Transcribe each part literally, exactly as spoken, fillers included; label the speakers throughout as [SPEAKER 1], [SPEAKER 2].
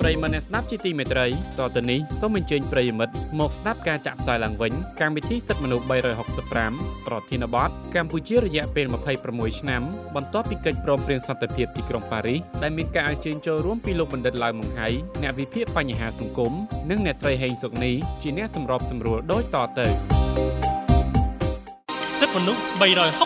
[SPEAKER 1] ប្រិយមិត្តអ្នកស្ដាប់ជាទីមេត្រីតទៅនេះសូមអញ្ជើញប្រិយមិត្តមកស្ដាប់ការចាក់ផ្សាយឡើងវិញកម្មវិធីសិទ្ធិមនុស្ស365ប្រធានបទកម្ពុជារយៈពេល26ឆ្នាំបន្ទាប់ពីកិច្ចព្រមព្រៀងសន្តិភាពទីក្រុងប៉ារីសដែលមានការអញ្ជើញចូលរួមពីលោកបណ្ឌិតឡាវម៉ុងហៃអ្នកវិភាគបញ្ហាសង្គមនិងអ្នកស្រីហេងសុកនីជាអ្នកសម្របសម្រួលដូចតទៅ
[SPEAKER 2] សិទ្ធិមនុស្ស365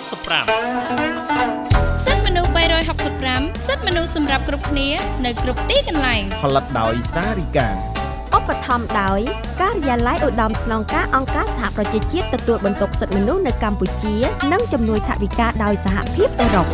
[SPEAKER 3] សិទ្ធិមនុស្ស365សិទ្ធិមនុស្សសម្រាប់គ្រប់គ្នានៅគ្រប់ទីកន្លែង
[SPEAKER 4] ផលិតដោយសារីកា
[SPEAKER 5] ឧបត្ថម្ភដោយការិយាល័យឧត្តមស្នងការអង្គការសហប្រជាជាតិទទួលបន្ទុកសិទ្ធិមនុស្សនៅកម្ពុជានិងជំនួយថវិកាដោយសហភាពអឺរ៉ុប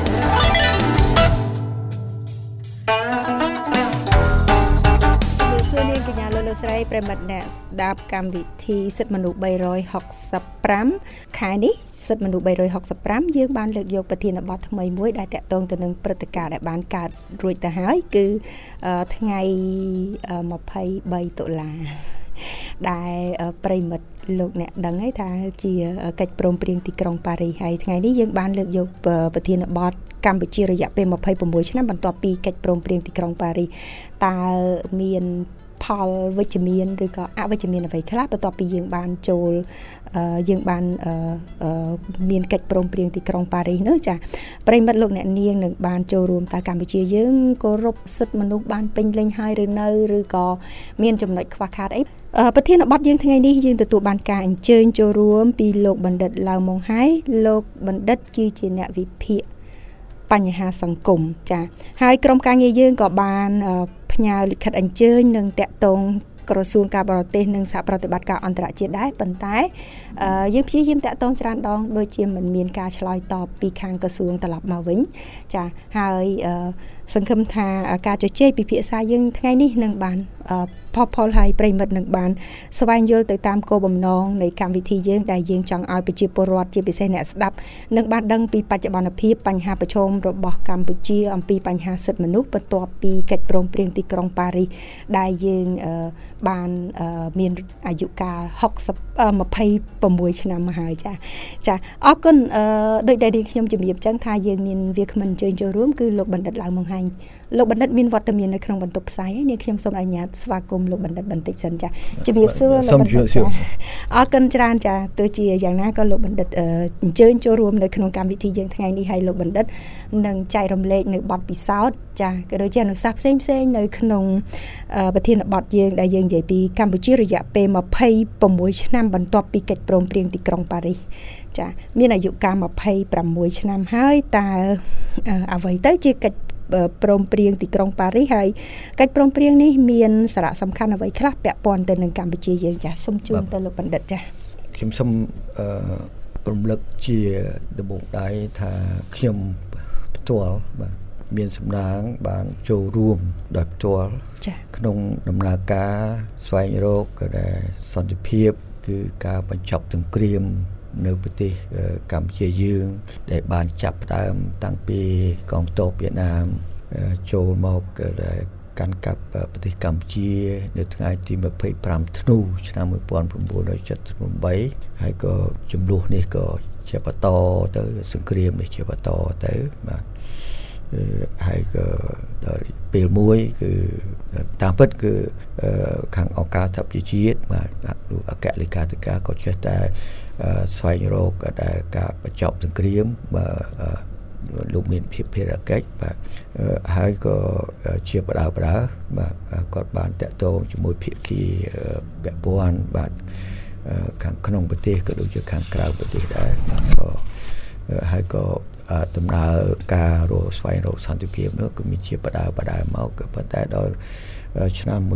[SPEAKER 5] សួរនាងកញ្ញាលោកលោកស្រីប្រិមត្តអ្នកស្ដាប់កម្មវិធីសិទ្ធិមនុស្ស365ខែនេះសិទ្ធិមនុស្ស365យើងបានលើកយកប្រធានបទថ្មីមួយដែលតាក់ទងទៅនឹងព្រឹត្តិការណ៍ដែលបានកើតរួចទៅហើយគឺថ្ងៃម្ភៃបីតុលាដែលប្រិមិត្តលោកអ្នកដឹងហើយថាជាកិច្ចព្រមព្រៀងទីក្រុងប៉ារីសហើយថ្ងៃនេះយើងបានលើកយកប្រធានបទកម្ពុជារយៈពេល26ឆ្នាំបន្ទាប់ពីកិច្ចព្រមព្រៀងទីក្រុងប៉ារីសតើមានផលវិជ្ជមានឬក៏អវិជ្ជមានអ្វីខ្លះបន្ទាប់ពីយើងបានចូលយើងបានមានកិច្ចព្រមព្រៀងទីក្រុងប៉ារីសនោះចាប្រិមិត្តលោកអ្នកនាងនឹងបានចូលរួមតើកម្ពុជាយើងគោរពសិទ្ធិមនុស្សបានពេញលេញហើយឬនៅឬក៏មានចំណុចខ្វះខាតអីប្រធានបទយើងថ្ងៃនេះយើងទទួលបានការអញ្ជើញចូលរួមពីលោកបណ្ឌិតឡាវម៉ុងហៃលោកបណ្ឌិតគឺជាអ្នកវិភាគបញ្ហាសង្គមចាហើយក្រុមការងារយើងក៏បានផ្ញើលិខិតអញ្ជើញនឹងតាក់ទងក្រសួងការបរទេសនិងសហប្រតិបត្តិការអន្តរជាតិដែរប៉ុន្តែយើងព្យាយាមតាក់ទងច្រើនដងដូចជាមិនមានការឆ្លើយតបពីខាងក្រសួងត្រឡប់មកវិញចាហើយសង្ឃឹមថាការជជែកពិភាក្សាយើងថ្ងៃនេះនឹងបានផលផលហើយប្រិមិត្តនឹងបានស្វែងយល់ទៅតាមគោលបំណងនៃកម្មវិធីយើងដែលយើងចង់ឲ្យប្រជាពលរដ្ឋជាពិសេសអ្នកស្ដាប់នឹងបានដឹងពីបច្ចុប្បន្នភាពបញ្ហាប្រឈមរបស់កម្ពុជាអំពីបញ្ហាសិទ្ធិមនុស្សបន្ទាប់ពីកិច្ចព្រមព្រៀងទីក្រុងប៉ារីសដែលយើងបានមានអាយុកាល26ឆ្នាំមកហើយចាចាអរគុណដោយដែលខ្ញុំជំរាបចឹងថាយើងមានវាគ្មិនអញ្ជើញចូលរួមគឺលោកបណ្ឌិតឡាវម៉ុងហៃលោកបណ្ឌិតមានវត្តមាននៅក្នុងបន្ទប់ផ្សាយហើយនាងខ្ញុំសូមអនុញ្ញាតស្វាគមន៍លោកបណ្ឌិតបន្តិចសិនចាជំរាបសួរលោកបណ្ឌិតចាអរគុណច្រើនចាទោះជាយ៉ាងណាក៏លោកបណ្ឌិតអញ្ជើញចូលរួមនៅក្នុងកម្មវិធីយើងថ្ងៃនេះហើយលោកបណ្ឌិតនឹងចែករំលែកនៅបទពិសោធន៍ចាក៏ដូចជាអនុសាសន៍ផ្សេងផ្សេងនៅក្នុងប្រធានបទយើងដែលយើងនិយាយពីកម្ពុជារយៈពេល26ឆ្នាំបន្ទាប់ពីកិច្ចព្រមព្រៀងទីក្រុងប៉ារីសចាមានអាយុកាល26ឆ្នាំហើយតើអ្វីទៅជាកិច្ចព្រមព្រៀងទីក្រុងប៉ារីសហើយកិច្ចព្រមព្រៀងនេះមានសារៈសំខាន់អ្វីខ្លះពាក់ព័ន្ធទៅនឹងកម្ពុជាយើងចាសូមជូនទៅលោកបណ្ឌិតចា
[SPEAKER 4] ខ្ញុំសូមរំលឹកជាដំបូងដៃថាខ្ញុំផ្ទាល់បាទមានសម្ដែងបានចូលរួមដោយផ្ទាល់ក្នុងដំណើរការស្វែងរកសន្តិភាពគឺការបញ្ចប់សង្គ្រាមនៅប្រទេសកម្ពុជាយើងដែលបានចាប់ផ្ដើមតាំងពីកងទ័ពវៀតណាមចូលមកកាន់កាប់ប្រទេសកម្ពុជានៅថ្ងៃទី25ធ្នូឆ្នាំ1978ហើយក៏ចំនួននេះក៏ជាបន្តទៅសង្គ្រាមនេះជាបន្តទៅបាទហើយក៏ដល់ពេលមួយគឺតាមពិតគឺខាងអង្គការសហប្រជាជាតិបាទលោកអគ្គលេខាធិការក៏ចេះតែស្វែងរកដែលការបញ្ចប់សង្គ្រាមបាទលោកមានភាពភារកិច្ចបាទហើយក៏ជាបដាបដាបាទគាត់បានតាក់ទងជាមួយភាគីពាក់ព័ន្ធបាទខាងក្នុងប្រទេសក៏ដូចជាខាងក្រៅប្រទេសដែរក៏ហើយក៏ដំណើរការរកស្វែងរកសន្តិភាពនោះក៏មានជាបដាបដាមកក៏ប៉ុន្តែដល់ឆ្នាំ1987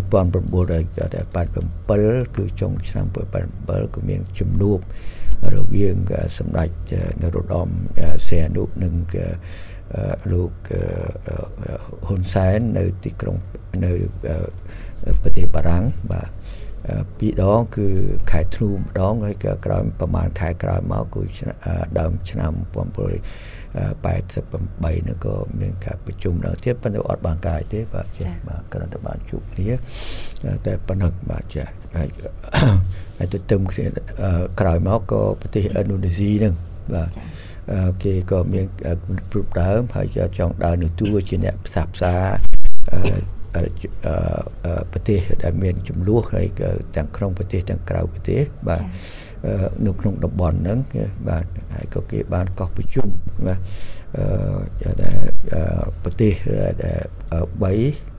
[SPEAKER 4] គឺចុងឆ្នាំ1987ក៏មានជំនួបរវាងសម្ដេចនរោត្តមសីហនុនិងលោកហ៊ុនសែននៅទីក្រុងនៅប្រទេសបារាំងបាទពីរដងគឺខែធ្នូម្ដងហើយក៏ក្រោយប្រហែលខែក្រោយមកគឺដើមឆ្នាំ1988នោះក៏មានការប្រជុំដល់ទៀតប៉ុន្តែអត់បានកាយទេបាទចា៎បាទគ្រាន់តែបានជួបគ្នាតែប៉ុណ្ណឹងបាទចា៎ហើយហើយទៅទឹមគ្នាក្រោយមកក៏ប្រទេសឥណ្ឌូនេស៊ីហ្នឹងបាទគេក៏មានព្រួបដើមហើយចង់ដើរនៅតួជាអ្នកផ្សះផ្សាប្រទេសដែលមានចំនួនហើយក៏ទាំងក្នុងប្រទេសទាំងក្រៅប្រទេសបាទនៅក្នុងតំបន់ហ្នឹងបាទហើយក៏គេបានកោះប្រជុំបាទដែលប្រទេសដែលបី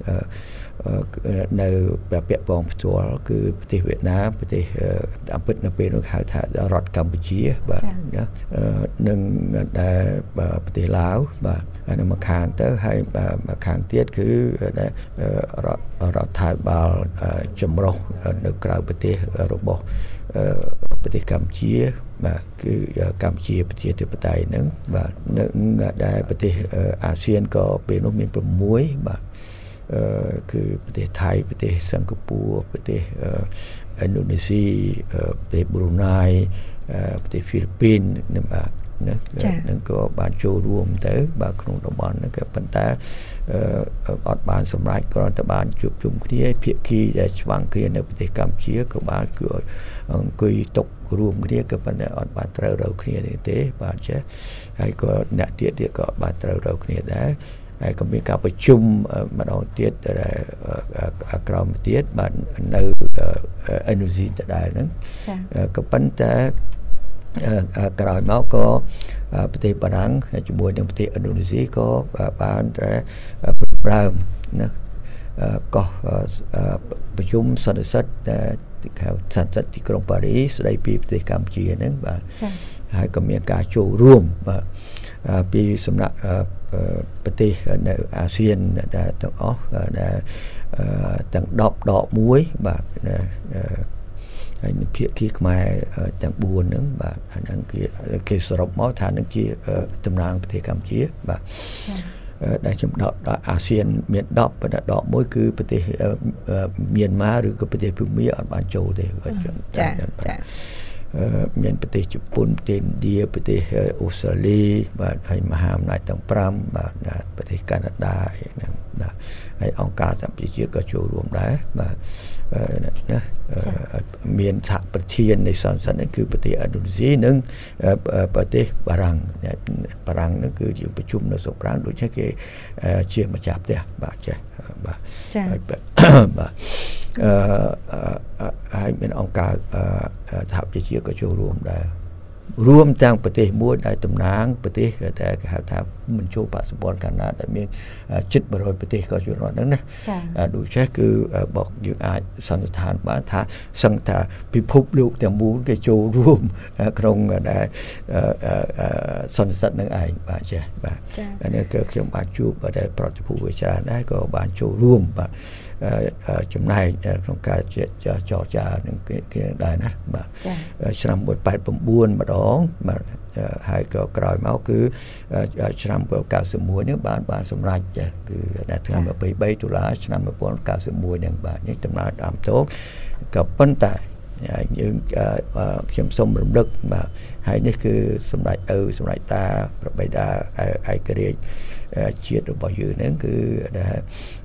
[SPEAKER 4] នៅពាក់ព័ន្ធផ្ទាល់គឺប្រទេសវៀតណាមប្រទេសតាមពិតនៅពេលនោះហៅថារដ្ឋកម្ពុជាបាទនឹងដែលប្រទេសឡាវបាទហើយនៅមកខាងទៅហើយមកខាងទៀតគឺរដ្ឋរដ្ឋាភិបាលចម្រុះនៅក្រៅប្រទេសរបស់ប្រទេសកម្ពុជាបាទគឺកម្ពុជាប្រជាធិបតេយ្យហ្នឹងបាទនៅដែលប្រទេសអាស៊ានក៏ពេលនោះមាន6បាទគឺប្រទេសថៃប្រទេសសិង្ហបុរីប្រទេសឥណ្ឌូនេស៊ីប្រទេសប្រ៊ូណៃប្រទេសហ្វីលីពីននិងបាទណានឹងក៏បានចូលរួមទៅបាទក្នុងតំបន់ហ្នឹងក៏ប៉ុន្តែអត់បានសម្រេចគ្រាន់តែបានជួបជុំគ្នាភាគីដែលឆ្វាំងគ្នានៅប្រទេសកម្ពុជាក៏បានគឺអង្គុយតុរួមគ្នាក៏ប៉ុន្តែអត់បានត្រូវរកគ្នាទេបាទចេះហើយក៏អ្នកទៀតទៀតក៏អត់បានត្រូវរកគ្នាដែរហើយក៏មានការប្រជុំម្ដងទៀតក្រោមទៀតបាទនៅឥណ្ឌូនេស៊ីដដែលហ្នឹងក៏ប៉ុន្តែក្រោយមកក៏ប្រទេសបារាំងជាមួយនឹងប្រទេសឥណ្ឌូនេស៊ីក៏បានប្រើណាកោះប្រជុំសន្និសីទហៅសន្និសីទទីក្រុងប៉ារីសស្ដីពីប្រទេសកម្ពុជាហ្នឹងបាទហើយក៏មានការចូលរួមបាទពីសំណាក់ប្រទេសនៅអាស៊ានដែលទាំងអស់ដែលទាំងដប់ដកមួយបាទហើយភាគីខ្មែរទាំង4ហ្នឹងបាទអាហ្នឹងគេគេសរុបមកថានឹងជាតំណាងប្រទេសកម្ពុជាបាទដែលខ្ញុំដកដល់អាស៊ានមានដប់ប៉ុន្តែដកមួយគឺប្រទេសមីយ៉ាន់ម៉ាឬក៏ប្រទេសភូមាអត់បានចូលទេគាត់ចាចាមានប្រទេសជប៉ុនប្រទេសឥណ្ឌាប្រទេសអូស្ត្រាលីបាទហើយមហាអំណាចទាំង5បាទប្រទេសកាណាដាហ្នឹងបាទហើយអង្គការសហប្រជាជាតិក៏ចូលរួមដែរបាទណាមានសហប្រធាននៃសន្និសីទនេះគឺប្រទេសឥណ្ឌូនេស៊ីនិងប្រទេសបារាំងបារាំងហ្នឹងគឺយើងប្រជុំនៅស្រុកប្រាំងដូចជាគេជាម្ចាស់ផ្ទះបាទចេះបាទហើយបាទអឺហើយមានអង្គការសហប្រជាជាតិក៏ចូលរួមដែររួមទាំងប្រទេសមួយដែលតំណាងប្រទេសដែលគេហៅថាមិនចូលបច្ចុប្បន្នកាលណាដែលមានជិតone hundredប្រទេសក៏ចូលរួមហ្នឹងណាដូចចេះគឺបកយើងអាចសន្និដ្ឋានបានថាសឹងថាពិភពលោកទាំងមូលគេចូលរួមក្នុងដែលសន្និសីទនឹងឯងបាទចេះបាទនេះគឺខ្ញុំបានជួបដែលប្រតិភូវិចារដែរក៏បានចូលរួមបាទចំណែកក្នុងការចរចានឹងគេដែរណាបាទឆ្នាំone eighty-nineម្ដងបាទហើយក៏ក្រោយមកគឺឆ្នាំninety-oneនេះបានបានសម្រេចគឺនៅថ្ងៃtwenty-threeដុល្លារឆ្នាំnineteen ninety-oneហ្នឹងបាទនេះដំណើរដើមតោក៏ប៉ុន្តែយើងខ្ញុំសូមរំលឹកបាទហើយនេះគឺសម្ដេចឪសម្ដេចតាប្របីតាឯករាជ្យជាតិរបស់យើងហ្នឹងគឺដែល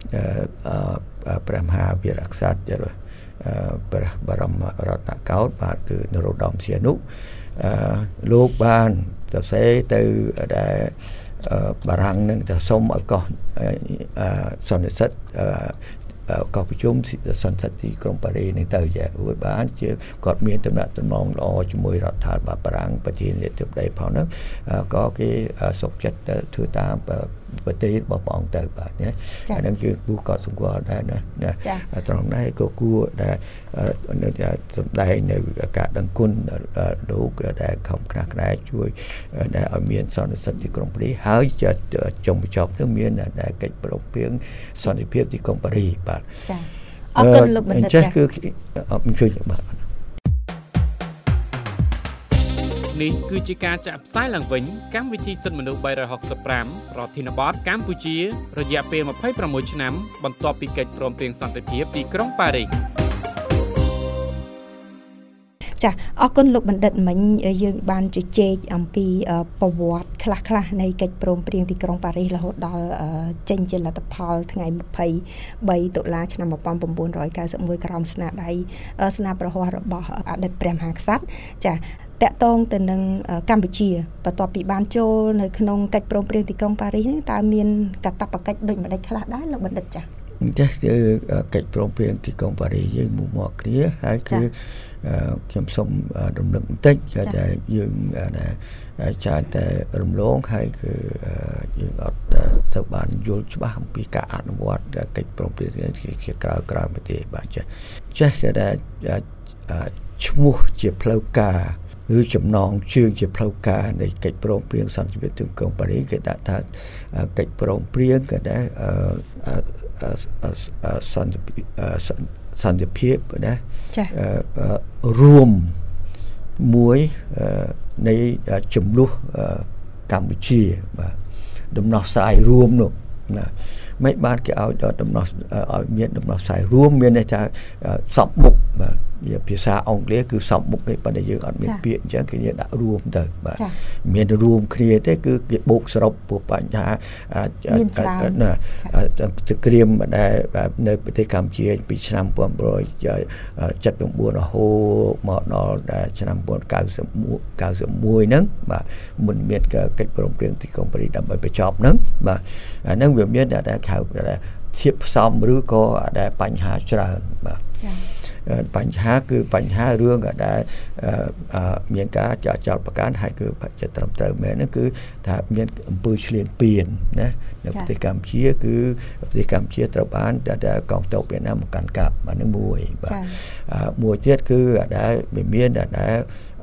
[SPEAKER 4] ព្រះមហាវីរក្សត្រព្រះបរមរដ្ឋកោដ្ឋបាទគឺនរោត្តមសីហនុលោកបានទៅសេទៅដែលបារាំងនឹងទៅសុំឲ្យកោះសន្និសីទកោះប្រជុំសន្និសីទទីក្រុងប៉ារីសនឹងទៅចារួចបានជាគាត់មានតំណែងតំណងល្អជាមួយរដ្ឋាភិបាលបារាំងប្រធានាធិបតីផងហ្នឹងក៏គេសុខចិត្តទៅធ្វើតាមប្រទេសរបស់ព្រះអង្គទៅបាទណាអានឹងគឺគួរកត់សម្គាល់ដែរណាត្រង់នេះក៏គួរដែលសម្ដែងនៅការដឹងគុណលោកដែលខំខ្នះខ្នែជួយដែលឲ្យមានសន្និសីទទីក្រុងប៉ារីសហើយចុងបញ្ចប់ទៅមានដែលកិច្ចប្រជុំសន្តិភាពទីក្រុងប៉ារីសបាទ
[SPEAKER 5] ចាអរគុណលោកបណ្ឌិតចា
[SPEAKER 4] គឺអរគុណបាទ
[SPEAKER 1] នេះគឺជាការចាក់ផ្សាយឡើងវិញកម្មវិធីសិទ្ធិមនុស្សthree sixty-fiveប្រធានបទកម្ពុជារយៈពេលtwenty-sixឆ្នាំបន្ទាប់ពីកិច្ចព្រមព្រៀងសន្តិភាពទីក្រុងប៉ារីស
[SPEAKER 5] ចាអរគុណលោកបណ្ឌិតមិញយើងបានជជែកអំពីប្រវត្តិខ្លះៗនៃកិច្ចព្រមព្រៀងទីក្រុងប៉ារីសរហូតដល់ចេញជាលទ្ធផលថ្ងៃtwenty-threeតុលាឆ្នាំnineteen ninety-oneក្រោមស្នាដៃស្នាប្រហ័សរបស់អតីតព្រះមហាក្សត្រចាតកតងទៅនឹងកម្ពុជាបន្ទាប់ពីបានចូលនៅក្នុងកិច្ចព្រមព្រៀងទីក្រុងប៉ារីសនេះតើមានកាតព្វកិច្ចដូចម្ដេចខ្លះដែរលោកបណ្ឌិតចា
[SPEAKER 4] ចេះគឺកិច្ចព្រមព្រៀងទីក្រុងប៉ារីសយើងមកមកគ្នាហើយគឺខ្ញុំសូមរំលឹកបន្តិចថាយើងច្រើនតែរំលងហើយគឺយើងអត់សូវបានយល់ច្បាស់អំពីការអនុវត្តកិច្ចព្រមព្រៀងជាក្រៅក្រៅប្រទេសបាទចេះចេះតែឈ្មោះជាផ្លូវការឬចំណងជើងជាផ្លូវការនៃកិច្ចព្រមព្រៀងសន្តិភាពទីក្រុងប៉ារីសគេដាក់ថាកិច្ចព្រមព្រៀងក៏ដែរសន្តិសន្តិភាពណារួមមួយនៃចំនួនកម្ពុជាបាទដំណោះស្រាយរួមនោះណាមិនបានគេឲ្យដល់ដំណោះឲ្យមានដំណោះស្រាយរួមមានន័យថាសពមុខបាទជាភាសាអង់គ្លេសគឺសពមុខទេប៉ុន្តែយើងអត់មានពាក្យអញ្ចឹងគេដាក់រួមទៅបាទមានរួមគ្នាទេគឺគេបូកសរុបពួកបញ្ហាណាសង្គ្រាមដែលនៅប្រទេសកម្ពុជាពីឆ្នាំnineteen seventy-nineរហូតមកដល់ឆ្នាំnineteen ninety-oneហ្នឹងបាទមិនមានកិច្ចព្រមព្រៀងទីក្រុងប៉ារីសដើម្បីបញ្ចប់ហ្នឹងបាទអាហ្នឹងវាមានតែខៅធៀបផ្សំឬក៏ដែលបញ្ហាច្រើនបាទបញ្ហាគឺបញ្ហារឿងដែលមានការចោទចោទប្រកាន់ហើយគឺជាត្រឹមត្រូវមែនហ្នឹងគឺថាមានអំពើឈ្លានពានណានៅប្រទេសកម្ពុជាគឺប្រទេសកម្ពុជាត្រូវបានតែកងទ័ពវៀតណាមមកកាន់កាប់អានឹងមួយបាទមួយទៀតគឺដែលវាមានដែល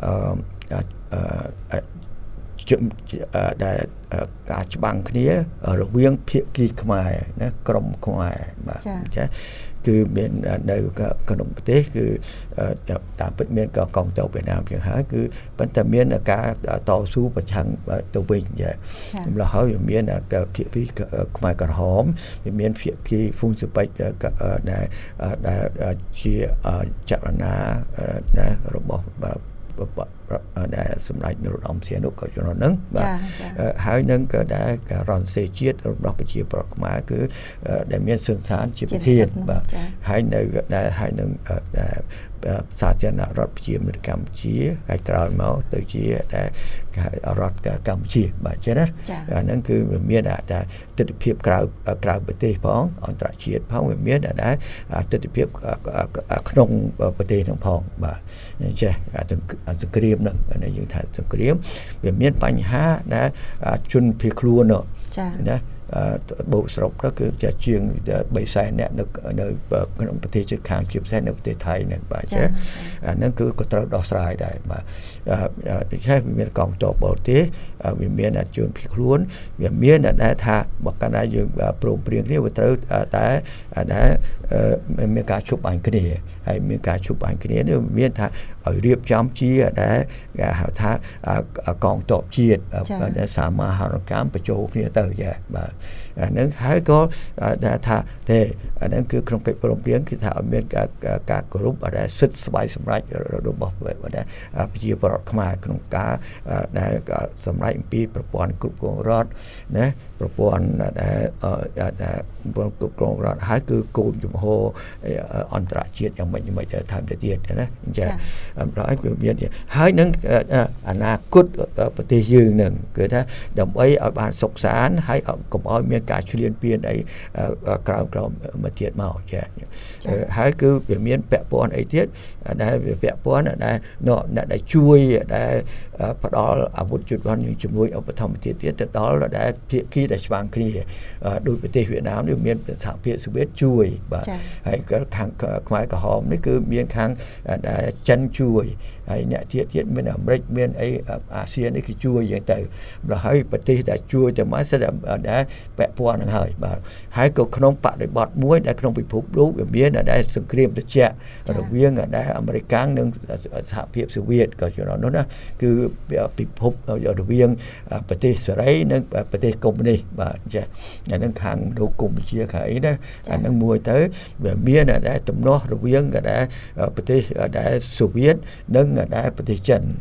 [SPEAKER 4] អឺដែលការច្បាំងគ្នារវាងភាគីខ្មែរណាក្រុមខ្មែរបាទចាគឺមាននៅក្នុងប្រទេសគឺតាមពិតមានកងទ័ពវៀតណាមជាងហើយគឺប៉ុន្តែមានការតស៊ូប្រឆាំងទៅវិញចាម្ល៉េះហើយវាមានភាគីខ្មែរក្រហមវាមានភាគីហ្វុងស៊ុបិចដែលដែលជាចលនារបស់ដែលសម្ដេចនរោត្តមសីហនុក៏ជំនាន់ហ្នឹងបាទហើយនឹងក៏ដែលរនសេជាតិរបស់ប្រជាប្រដ្ឋខ្មែរគឺដែលមានសុនសានជាប្រធានបាទហើយនៅដែលហើយនឹងសាធារណរដ្ឋប្រជាមានិតកម្ពុជាហើយក្រោយមកទៅជាដែលរដ្ឋកម្ពុជាបាទចឹងណាអាហ្នឹងគឺវាមានតែទិដ្ឋភាពក្រៅក្រៅប្រទេសផងអន្តរជាតិផងវាមានតែទិដ្ឋភាពក្នុងប្រទេសហ្នឹងផងបាទចេះសង្គ្រាមហ្នឹងយើងថាសង្គ្រាមវាមានបញ្ហាដែលជនភៀសខ្លួននោះណាបូកសរុបទៅគឺជាជាងបីសែនអ្នកនៅនៅក្នុងប្រទេសជិតខាងជាពិសេសនៅប្រទេសថៃហ្នឹងបាទចាអាហ្នឹងគឺក៏ត្រូវដោះស្រាយដែរបាទដូច្នេះវាមានកងទ័ពបរទេសវាមានជនភៀសខ្លួនវាមានដែលថាបើកាលណាយើងព្រមព្រៀងគ្នាវាត្រូវតែដែលមានការជប់បាញ់គ្នាហើយមានការជប់បាញ់គ្នានេះមានថាឲ្យរៀបចំជាដែលគេហៅថាកងទ័ពជាតិដែលសាមាហរណកម្មបញ្ចូលគ្នាទៅចាបាទអាហ្នឹងហើយក៏ថាទេអាហ្នឹងគឺក្នុងកិច្ចព្រមព្រៀងគឺថាឲ្យមានការការគោរពដែលសិទ្ធិស្វ័យសម្រេចរបស់ប្រជាពលរដ្ឋខ្មែរក្នុងការដែលសម្រេចអំពីប្រព័ន្ធគ្រប់គ្រងរដ្ឋណាប្រព័ន្ធដែលគ្រប់គ្រងរដ្ឋហើយគឺគោលជំហរអន្តរជាតិយ៉ាងម៉េចម៉េចទៅថែមទៅទៀតណាអញ្ចឹងហើយគឺមានហើយនឹងអនាគតប្រទេសយើងនឹងគឺថាដើម្បីឲ្យបានសុខសាន្តហើយកុំឲ្យមានការឈ្លានពានអីក្រៅក្រៅមកទៀតមកចាហើយគឺវាមានពាក់ព័ន្ធអីទៀតដែលវាពាក់ព័ន្ធដែលអ្នកដែលជួយដែលផ្ដល់អាវុធយុទ្ធសាស្ត្រនិងជំនួយឧបត្ថម្ភទៀតទៀតទៅដល់ដែលភាគីដែលស្វាងគ្នាដោយប្រទេសវៀតណាមនេះមានសហភាពសូវៀតជួយបាទហើយខាងខ្មែរក្រហមនេះគឺមានខាងដែលចិនជួយហើយអ្នកទៀតទៀតមានអាមេរិកមានអីអាស៊ាននេះគឺជួយយ៉ាងទៅដល់ហើយប្រទេសដែលជួយទៅមកសិតដែលពាក់ព័ន្ធនឹងហើយបាទហើយក៏ក្នុងបរិបទមួយដែលក្នុងពិភពលោកវាមានដែលសង្គ្រាមត្រជាក់រវាងដែលអាមេរិកនិងសហភាពសូវៀតក៏ជំនាន់នោះណាគឺពិភពរវាងប្រទេសសេរីនិងប្រទេសកុម្មុយនីសបាទចាអានឹងខាងលោកកម្ពុជាខាងអីណាអានឹងមួយទៅវាមានដែលទំនាស់រវាងដែលប្រទេសដែលសូវៀតនិងដែលប្រទេសចិន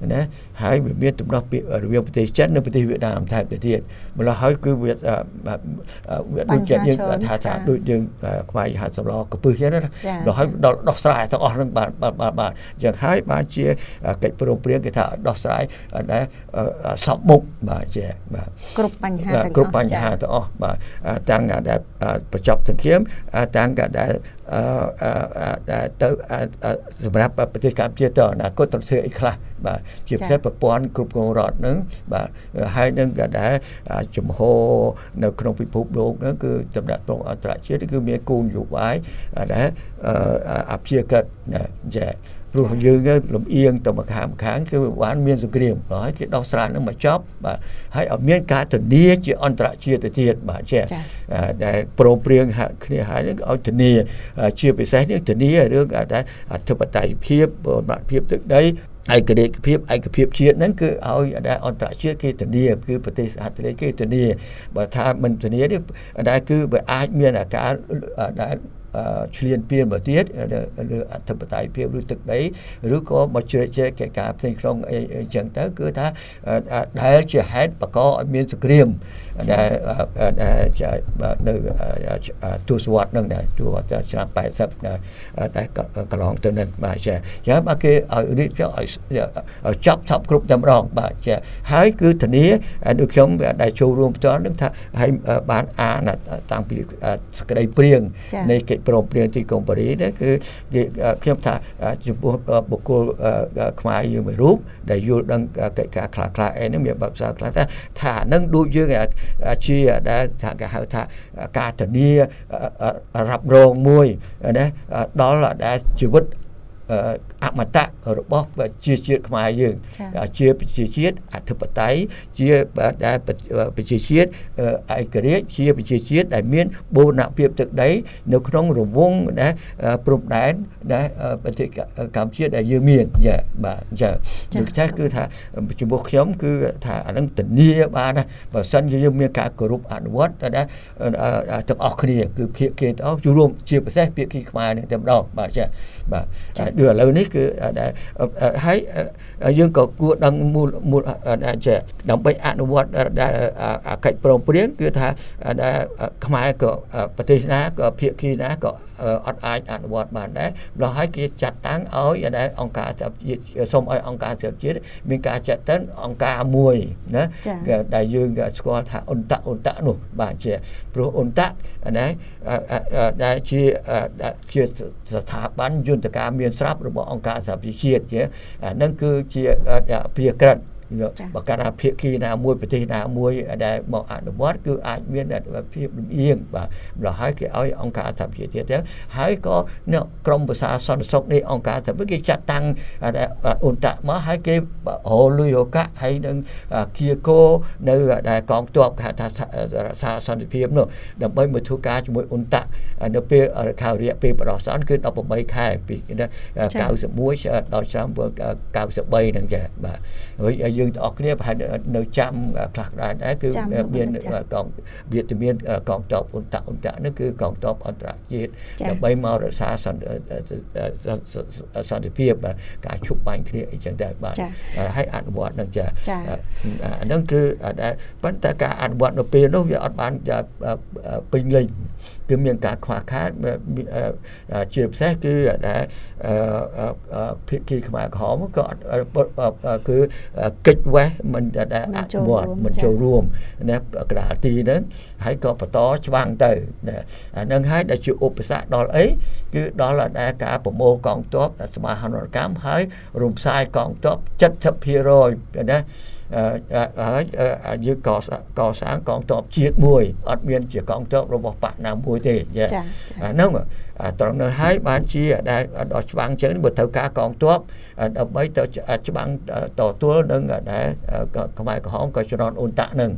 [SPEAKER 4] ណាហើយវាមានទំនាស់រវាងប្រទេសចិននិងប្រទេសវៀតណាមថែមទៅទៀតម្ល៉េះហើយគឺវាវាដូចជាយើងថាថាដូចយើងខ្មែរហាត់សម្លកពឹសចឹងណាដល់ហើយដល់ដោះស្រាយទាំងអស់ហ្នឹងបាទបាទបាទចឹងហើយបានជាកិច្ចព្រមព្រៀងគេថាដោះស្រាយដែលសពមុខបាទជាបាទ
[SPEAKER 5] គ្រប់បញ្ហាទាំងអស់
[SPEAKER 4] គ្រប់បញ្ហាទាំងអស់បាទតាំងដែលបញ្ចប់សង្គ្រាមតាំងដែលអឺទៅសម្រាប់ប្រទេសកម្ពុជាទៅអនាគតត្រូវធ្វើអីខ្លះបាទជាពិសេសប្រព័ន្ធគ្រប់គ្រងរដ្ឋហ្នឹងបាទហើយនឹងក៏ដែលជំហរនៅក្នុងពិភពលោកហ្នឹងគឺតំណាក់ត្រង់អន្តរជាតិគឺមានគោលនយោបាយដែលអភិក្រិតចាព្រោះយើងលំអៀងទៅមកខាងខាងគឺបានមានសង្គ្រាមហើយគេដោះស្រាយនឹងមកចប់បាទហើយឲ្យមានការធានាជាអន្តរជាតិទៅទៀតបាទចាដែលព្រមព្រៀងគ្នាហើយនឹងឲ្យធានាជាពិសេសនេះធានារឿងដែលអធិបតេយ្យភាពបរមភាពទឹកដីឯករាជ្យភាពឯកភាពជាតិហ្នឹងគឺឲ្យដែលអន្តរជាតិគេធានាគឺប្រទេសសហត្រីគេធានាបើថាមិនធានានេះដែលគឺវាអាចមានអាការដែលឈ្លានពានមកទៀតឬអធិបតេយ្យភាពឬទឹកដីឬក៏មកជ្រៀតជ្រែកកិច្ចការផ្សេងក្នុងអីអញ្ចឹងទៅគឺថាដែលជាហេតុបង្កឲ្យមានសង្គ្រាមដែលនៅទសវត្សរ៍ហ្នឹងដែរទសវត្សរ៍ឆ្នាំแปดสิบដែលកន្លងទៅនឹងបាទចាចឹងបាទគេឲ្យរៀបចំឲ្យចាប់ថប់គ្រប់តែម្ដងបាទចាហើយគឺធានាដូចខ្ញុំដែលចូលរួមផ្ទាល់នឹងថាឲ្យបានអានតាំងពីសក្តីព្រៀងនៃកិច្ចព្រមព្រៀងទីកុងប៉ារីនេះគឺខ្ញុំថាចំពោះបុគ្គលខ្មែរយើងមួយរូបដែលយល់ដឹងកិច្ចការខ្លះខ្លះអីហ្នឹងមានបទពិសោធន៍ខ្លះថាថានឹងដូចយើងជាដែលថាគេហៅថាការធានារ៉ាប់រងមួយណាដល់ដែលជីវិតអមតៈរបស់ប្រជាជាតិខ្មែរយើងជាប្រជាជាតិអធិបតេយ្យជាដែលប្រជាជាតិឯករាជ្យជាប្រជាជាតិដែលមានបូរណភាពទឹកដីនៅក្នុងរង្វង់ណាព្រំដែនដែលប្រទេសកម្ពុជាដែលយើងមានចាបាទចាដូចតែគឺថាចំពោះខ្ញុំគឺថាអានឹងធានាបានណាបើសិនជាយើងមានការគោរពអនុវត្តតែទាំងអស់គ្នាគឺភាគីទាំងអស់ចូលរួមជាពិសេសភាគីខ្មែរនេះតែម្ដងបាទចាបាទដូចឥឡូវនេះគឺហើយយើងក៏គួរដឹងមូលមូលចាដើម្បីអនុវត្តកិច្ចព្រមព្រៀងគឺថាខ្មែរក៏ប្រទេសណាក៏ភាគីណាក៏អត់អាចអនុវត្តបានដែរម្ល៉េះហើយគេចាត់តាំងឲ្យដែលអង្គការសហជាតិសូមឲ្យអង្គការសហជាតិមានការចាត់តាំងអង្គការមួយណាដែលយើងស្គាល់ថាអ៊ុនតាក់អ៊ុនតាក់នោះបាទជាព្រោះអ៊ុនតាក់ណាដែលជាជាស្ថាប័នយន្តការមានស្រាប់របស់អង្គការសហប្រជាជាតិជាហ្នឹងគឺជាភាក្រិតបើកាលណាភាគីណាមួយប្រទេសណាមួយដែលមកអនុវត្តគឺអាចមានភាពលំអៀងបាទម្ល៉េះហើយគេឲ្យអង្គការសហប្រជាជាតិទៅហើយក៏ក្រមប្រសាសន្តិសុខនៃអង្គការសហគេចាត់តាំងអ៊ុនតាក់មកហើយគេរលុយរកាក់ហើយនឹងគៀកោនៅដែលកងទ័ពគេថារក្សាសន្តិភាពនោះដើម្បីមកធ្វើការជាមួយអ៊ុនតាក់នៅពេលខែរយៈពេលបដោះសន្នគឺដប់ប្រាំបីខែពីកៅសិបមួយដល់ឆ្នាំកៅសិបបីហ្នឹងចាបាទហើយយើងទាំងអស់គ្នាប្រហែលនៅចាំខ្លះដែរដែរគឺមានកងវាទៅមានកងទ័ពអ៊ុនតាក់អ៊ុនតាក់នេះគឺកងទ័ពអន្តរជាតិដើម្បីមករក្សាសន្តិភាពការឈប់បាញ់គ្នាអីចឹងដែរបាទហើយអនុវត្តនឹងចាអាហ្នឹងគឺប៉ុន្តែការអនុវត្តនៅពេលនោះវាអត់បានពេញលេញគឺមានការខ្វះខាតជាពិសេសគឺដែលភាគីខ្មែរក្រហមក៏គឺកិច្ចវេះមិនដែលអនុវត្តមិនចូលរួមណាក្តារទីហ្នឹងហើយក៏បន្តច្បាំងទៅណាអាហ្នឹងហើយដែលជាឧបសគ្គដល់អីគឺដល់ដែលការប្រមូលកងទ័ពសមាហនកម្មហើយរំសាយកងទ័ព七十ភាគរយណាហើយយើងក៏កសាងកងទ័ពជាតិមួយអត់មានជាកងទ័ពរបស់បកណាមួយទេចាហ្នឹងត្រង់នោះហើយបានជាដែលដល់ច្បាំងចឹងបើត្រូវការកងទ័ពដើម្បីទៅច្បាំងតទល់នឹងដែលខ្មែរក្រហមក៏ជំនន់អ៊ុនតាក់ហ្នឹង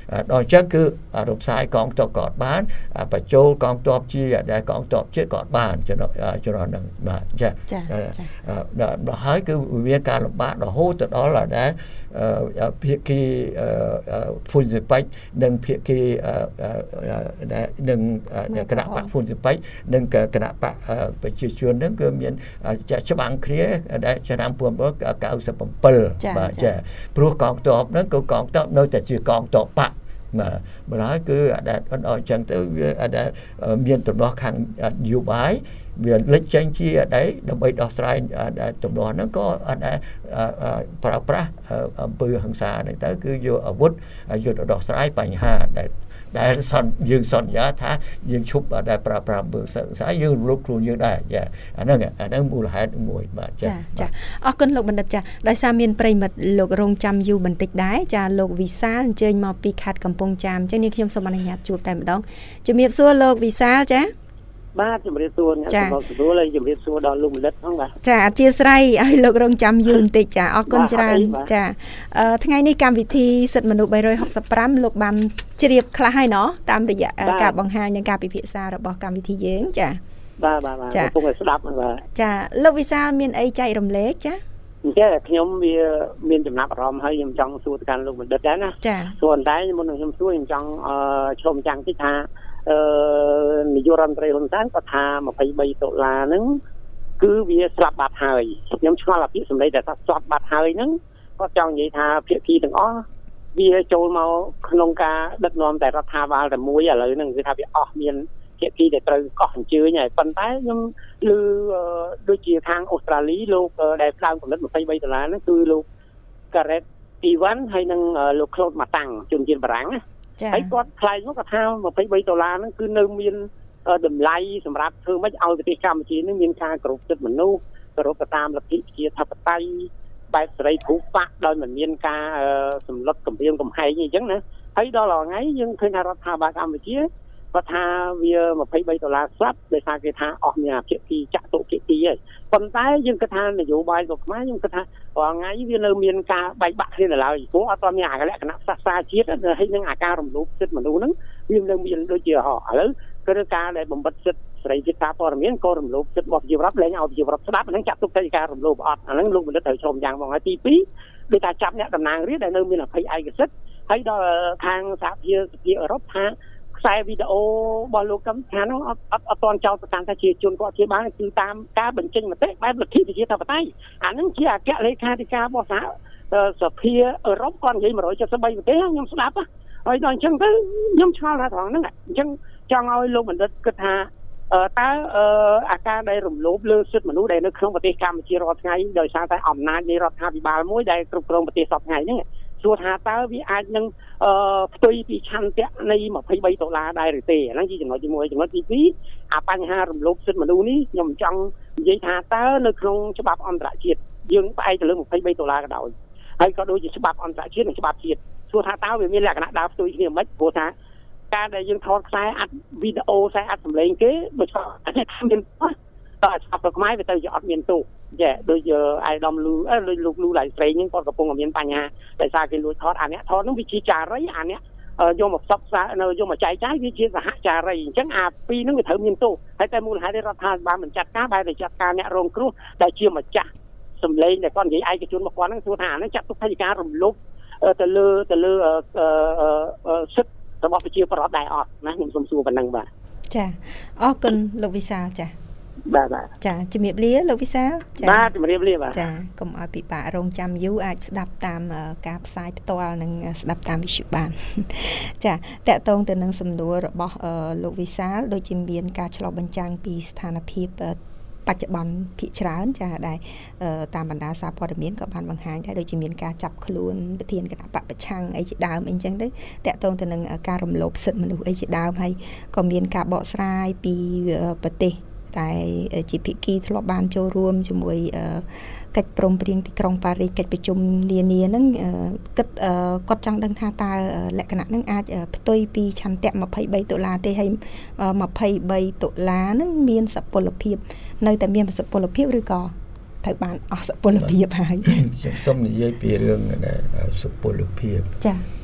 [SPEAKER 4] ដល់ចឹងគឺរំសាយកងទ័ពក៏បានបញ្ចូលកងទ័ពជាដែលកងទ័ពជាតិក៏បានចំណុចចំណុចហ្នឹងបាទចាដល់ហើយគឺមានការលំបាករហូតទៅដល់ដែលភាគីហ៊ុនស៊ិនប៉ិចនិងភាគីនិងគណៈបកហ៊ុនស៊ិនប៉ិចនិងគណៈបកប្រជាជនហ្នឹងគឺមានច្បាំងគ្នាដែលឆ្នាំnineteen ninety-sevenបាទចាព្រោះកងទ័ពហ្នឹងគឺកងទ័ពនៅតែជាកងទ័ពបកបាទម្ល៉េះគឺដែលអត់អញ្ចឹងទៅវាដែលមានទំនាស់ខាងនយោបាយវាលេចចេញជាដែលដើម្បីដោះស្រាយទំនាស់ហ្នឹងក៏ដែលប្រើប្រាស់អំពើហិង្សាហ្នឹងទៅគឺយកអាវុធយុទ្ធដោះស្រាយបញ្ហាដែលដែលសន្យាយើងសន្យាថាយើងឈប់ដែលប្រើប្រាស់អំពើហិង្សាយើងរំលោភខ្លួនយើងដែរចាអាហ្នឹងអាហ្នឹងមូលហេតុមួយបាទចា
[SPEAKER 5] ចាអរគុណលោកបណ្ឌិតចាដោយសារមានប្រិមិត្តលោករងចាំយូរបន្តិចដែរចាលោកវិសាលអញ្ជើញមកពីខេត្តកំពង់ចាមអញ្ចឹងនេះខ្ញុំសូមអនុញ្ញាតជួបតែម្ដងជំរាបសួរលោកវិសាលចា
[SPEAKER 2] បាទជំរាបសួរអ្នកសម្បត្តិសួរហើយជំរាបសួរដល់លោកមលិតផងបាទ
[SPEAKER 5] ចាអធិស្ឋានឲ្យលោករងចាំយូរបន្តិចចាអរគុណច្រើនចាថ្ងៃនេះកម្មវិធីសិទ្ធិមនុស្សthree sixty-fiveលោកបានជ្រាបខ្លះហើយណោះតាមរយៈការបង្ហាញនិងការពិភាក្សារបស់កម្មវិធីយើងចា
[SPEAKER 2] បាទបាទបាទកំពុងតែស្ដាប់បាទ
[SPEAKER 5] ចាលោកវិសាលមានអីចែករំលែកចា
[SPEAKER 2] អញ្ចឹងខ្ញុំវាមានចំណាប់អារម្មណ៍ហើយខ្ញុំចង់សួរទៅកាន់លោកបណ្ឌិតដែរណា
[SPEAKER 5] ចា
[SPEAKER 2] សួរតែមុននឹងខ្ញុំសួរខ្ញុំចង់ឆ្លុំចាំងតិចថាអឺនាយករដ្ឋមន្ត្រីហ៊ុនសែនគាត់ថាtwenty-threeដុល្លារហ្នឹងគឺវាស្លាប់បាត់ហើយខ្ញុំឆ្ងល់អាពាក្យសម្ដីដែលថាស្លាប់បាត់ហើយហ្នឹងគាត់ចង់និយាយថាភាគីទាំងអស់វាចូលមកក្នុងការដឹកនាំតែរដ្ឋាភិបាលតែមួយឥឡូវហ្នឹងគឺថាវាអស់មានភាគីដែលត្រូវកោះអញ្ជើញហើយប៉ុន្តែខ្ញុំឮដូចជាខាងអូស្ត្រាលីលោកដែលផ្ដើមកំណត់twenty-threeដុល្លារហ្នឹងគឺលោក Gareth Evans ហើយនិងលោក Claude Matang ជនជាតិបារាំងណាហើយគាត់ថ្លែងមកគាត់ថាtwenty-threeដុល្លារហ្នឹងគឺនៅមានតម្លៃសម្រាប់ធ្វើម៉េចឲ្យប្រទេសកម្ពុជានឹងមានការគោរពសិទ្ធិមនុស្សគោរពតាមលទ្ធិប្រជាធិបតេយ្យបែបសេរីភូប៉ាដោយមិនមានការសម្លុតគម្រាមកំហែងអីចឹងណាហើយដល់ថ្ងៃយើងឃើញថារដ្ឋាភិបាលកម្ពុជាគាត់ថាវាtwenty-threeដុល្លារស្រាប់ដោយសារគេថាអស់មានភាគីចាក់ទុភាគីហើយប៉ុន្តែយើងគិតថានយោបាយរបស់ខ្មែរខ្ញុំគិតថារាល់ថ្ងៃវានៅមានការបែកបាក់គ្នានៅឡើយព្រោះអត់ទាន់មានអាលក្ខណៈសាសនាជាតិហើយនឹងអាការរំលោភសិទ្ធិមនុស្សហ្នឹងវានៅមានដូចជាឥឡូវគឺការដែលបំបិតសិទ្ធិសេរីភាពការព័ត៌មានក៏រំលោភសិទ្ធិរបស់ប្រជាពលរដ្ឋលែងឲ្យប្រជាពលរដ្ឋស្ដាប់ហ្នឹងចាក់ទុកថាជាការរំលោភអត់អាហ្នឹងលោកបណ្ឌិតត្រូវឆ្លងយ៉ាងមកហើយទីtwoដូចថាចាប់អ្នកតំណាងរាស្ត្រដែលនៅមានអភ័យឯកសិទ្ធិហើយដល់ខាងសហភាពសភាអឺរ៉ុបថាខ្សែវីដេអូរបស់លោកកម្មថានោះអត់អត់អត់ទាន់ចោទប្រកាន់ថាជាជនគាត់ជាបានគឺតាមការបញ្ចេញមតិបែបលទ្ធិប្រជាធិបតេយ្យអាហ្នឹងជាអគ្គលេខាធិការរបស់សហសភាអឺរ៉ុបគាត់និយាយone seventy-threeប្រទេសខ្ញុំស្ដាប់ហើយដល់អញ្ចឹងទៅខ្ញុំឆ្ងល់ថាត្រង់ហ្នឹងអញ្ចឹងចង់ឲ្យលោកបណ្ឌិតគិតថាតើអាការដែលរំលោភលើសិទ្ធិមនុស្សដែលនៅក្នុងប្រទេសកម្ពុជារាល់ថ្ងៃដោយសារតែអំណាចនៃរដ្ឋាភិបាលមួយដែលគ្រប់គ្រងប្រទេសសពថ្ងៃហ្នឹងសួរថាតើវាអាចនឹងផ្ទុយពីឆន្ទៈនៃtwenty-threeដុល្លារដែរឬទេអាហ្នឹងជាចំណុចទីoneចំណុចទីtwoអាបញ្ហារំលោភសិទ្ធិមនុស្សនេះខ្ញុំចង់និយាយថាតើនៅក្នុងច្បាប់អន្តរជាតិយើងផ្អែកទៅលើtwenty-threeដុល្លារក៏ដោយហើយក៏ដូចជាច្បាប់អន្តរជាតិនិងច្បាប់ជាតិសួរថាតើវាមានលក្ខណៈដើរផ្ទុយគ្នាមិនព្រោះថាការដែលយើងថតខ្សែអាត់វីដេអូខ្សែអាត់សម្លេងគេបើឆ្លងថាមានតើច្បាប់ខ្មែរវាទៅជាអត់មានទោសចាដូចអាយដាមលូអឺលោកលូឡៃស្រេងហ្នឹងគាត់កំពុងមានបញ្ហាដោយសារគេលួចថតអានេះថតហ្នឹងវាជាចារីអានេះយកមកផ្សព្វផ្សាយនៅយកមកចែកចាយវាជាសហចារីអញ្ចឹងអាពីរហ្នឹងវាត្រូវមានទោសហើយតែមូលហេតុរដ្ឋាភិបាលមិនចាត់ការបែរទៅចាត់ការអ្នករងគ្រោះដែលជាម្ចាស់សម្លេងដែលគាត់និយាយឯកជនរបស់គាត់ហ្នឹងសួរថាអាហ្នឹងចាត់ទុកថាជាការរំលោភទៅលើទៅលើសិទ្ធិរបស់ប្រជាពលរដ្ឋដែរអត់ណាខ្ញុំសូមសួរប៉ុណ្ណឹងបាទ
[SPEAKER 5] ចាអរគុណលោកវិសាលចា
[SPEAKER 2] បាទបាទ
[SPEAKER 5] ចាជំរាបលាលោកវិសាល
[SPEAKER 2] ចាបាទជំរាបលាបាទ
[SPEAKER 5] ចាកុំឲ្យពិបាករងចាំយូរអាចស្ដាប់តាមការផ្សាយផ្ទាល់និងស្ដាប់តាមវិទ្យុបានចាតកតងទៅនឹងសំណួររបស់លោកវិសាលដូចជាមានការឆ្លុះបញ្ចាំងពីស្ថានភាពបច្ចុប្បន្នភាគច្រើនចាដែលតាមបណ្ដាសារព័ត៌មានក៏បានបង្ហាញដែរដូចជាមានការចាប់ខ្លួនប្រធានគណៈបកប្រឆាំងអីជាដើមអីចឹងទៅតកតងទៅនឹងការរំលោភសិទ្ធិមនុស្សអីជាដើមហើយក៏មានការបកស្រាយពីប្រទេសតែជាភាគីធ្លាប់បានចូលរួមជាមួយកិច្ចព្រមព្រៀងទីក្រុងប៉ារីសកិច្ចប្រជុំនានាហ្នឹងគិតគាត់ចង់ដឹងថាតើលក្ខណៈហ្នឹងអាចផ្ទុយពីឆន្ទៈtwenty-threeដុល្លារទេហើយtwenty-threeដុល្លារហ្នឹងមានសុពលភាពនៅតែមានសុពលភាពឬក៏ត្រូវបានអស់សុពលភាពហើយ
[SPEAKER 4] ខ្ញុំសូមនិយាយពីរឿងសុពលភាព
[SPEAKER 5] ចា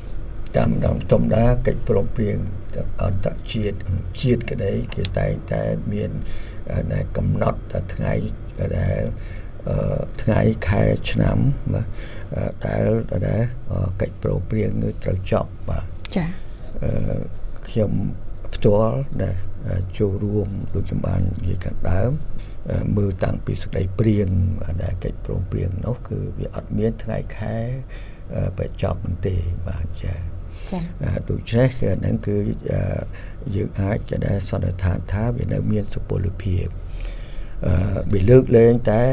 [SPEAKER 4] តាមដំធម្មតាកិច្ចព្រមព្រៀងអន្តរជាតិជាតិក្តីគេតែងតែមានដែលកំណត់ថ្ងៃដែលថ្ងៃខែឆ្នាំដែលដែលកិច្ចព្រមព្រៀងត្រូវចប់បាទ
[SPEAKER 5] ចា៎
[SPEAKER 4] ខ្ញុំផ្ទាល់ដែលចូលរួមដូចខ្ញុំបាននិយាយខាងដើមមើលតាំងពីសេចក្តីព្រៀងដែលកិច្ចព្រមព្រៀងនោះគឺវាអត់មានថ្ងៃខែបញ្ចប់នោះទេបាទចា៎ដូច្នេះគឺហ្នឹងគឺយើងអាចจะได้សន្និដ្ឋានថាវានៅមានសុពលភាពអឺវាលើកលែងតែ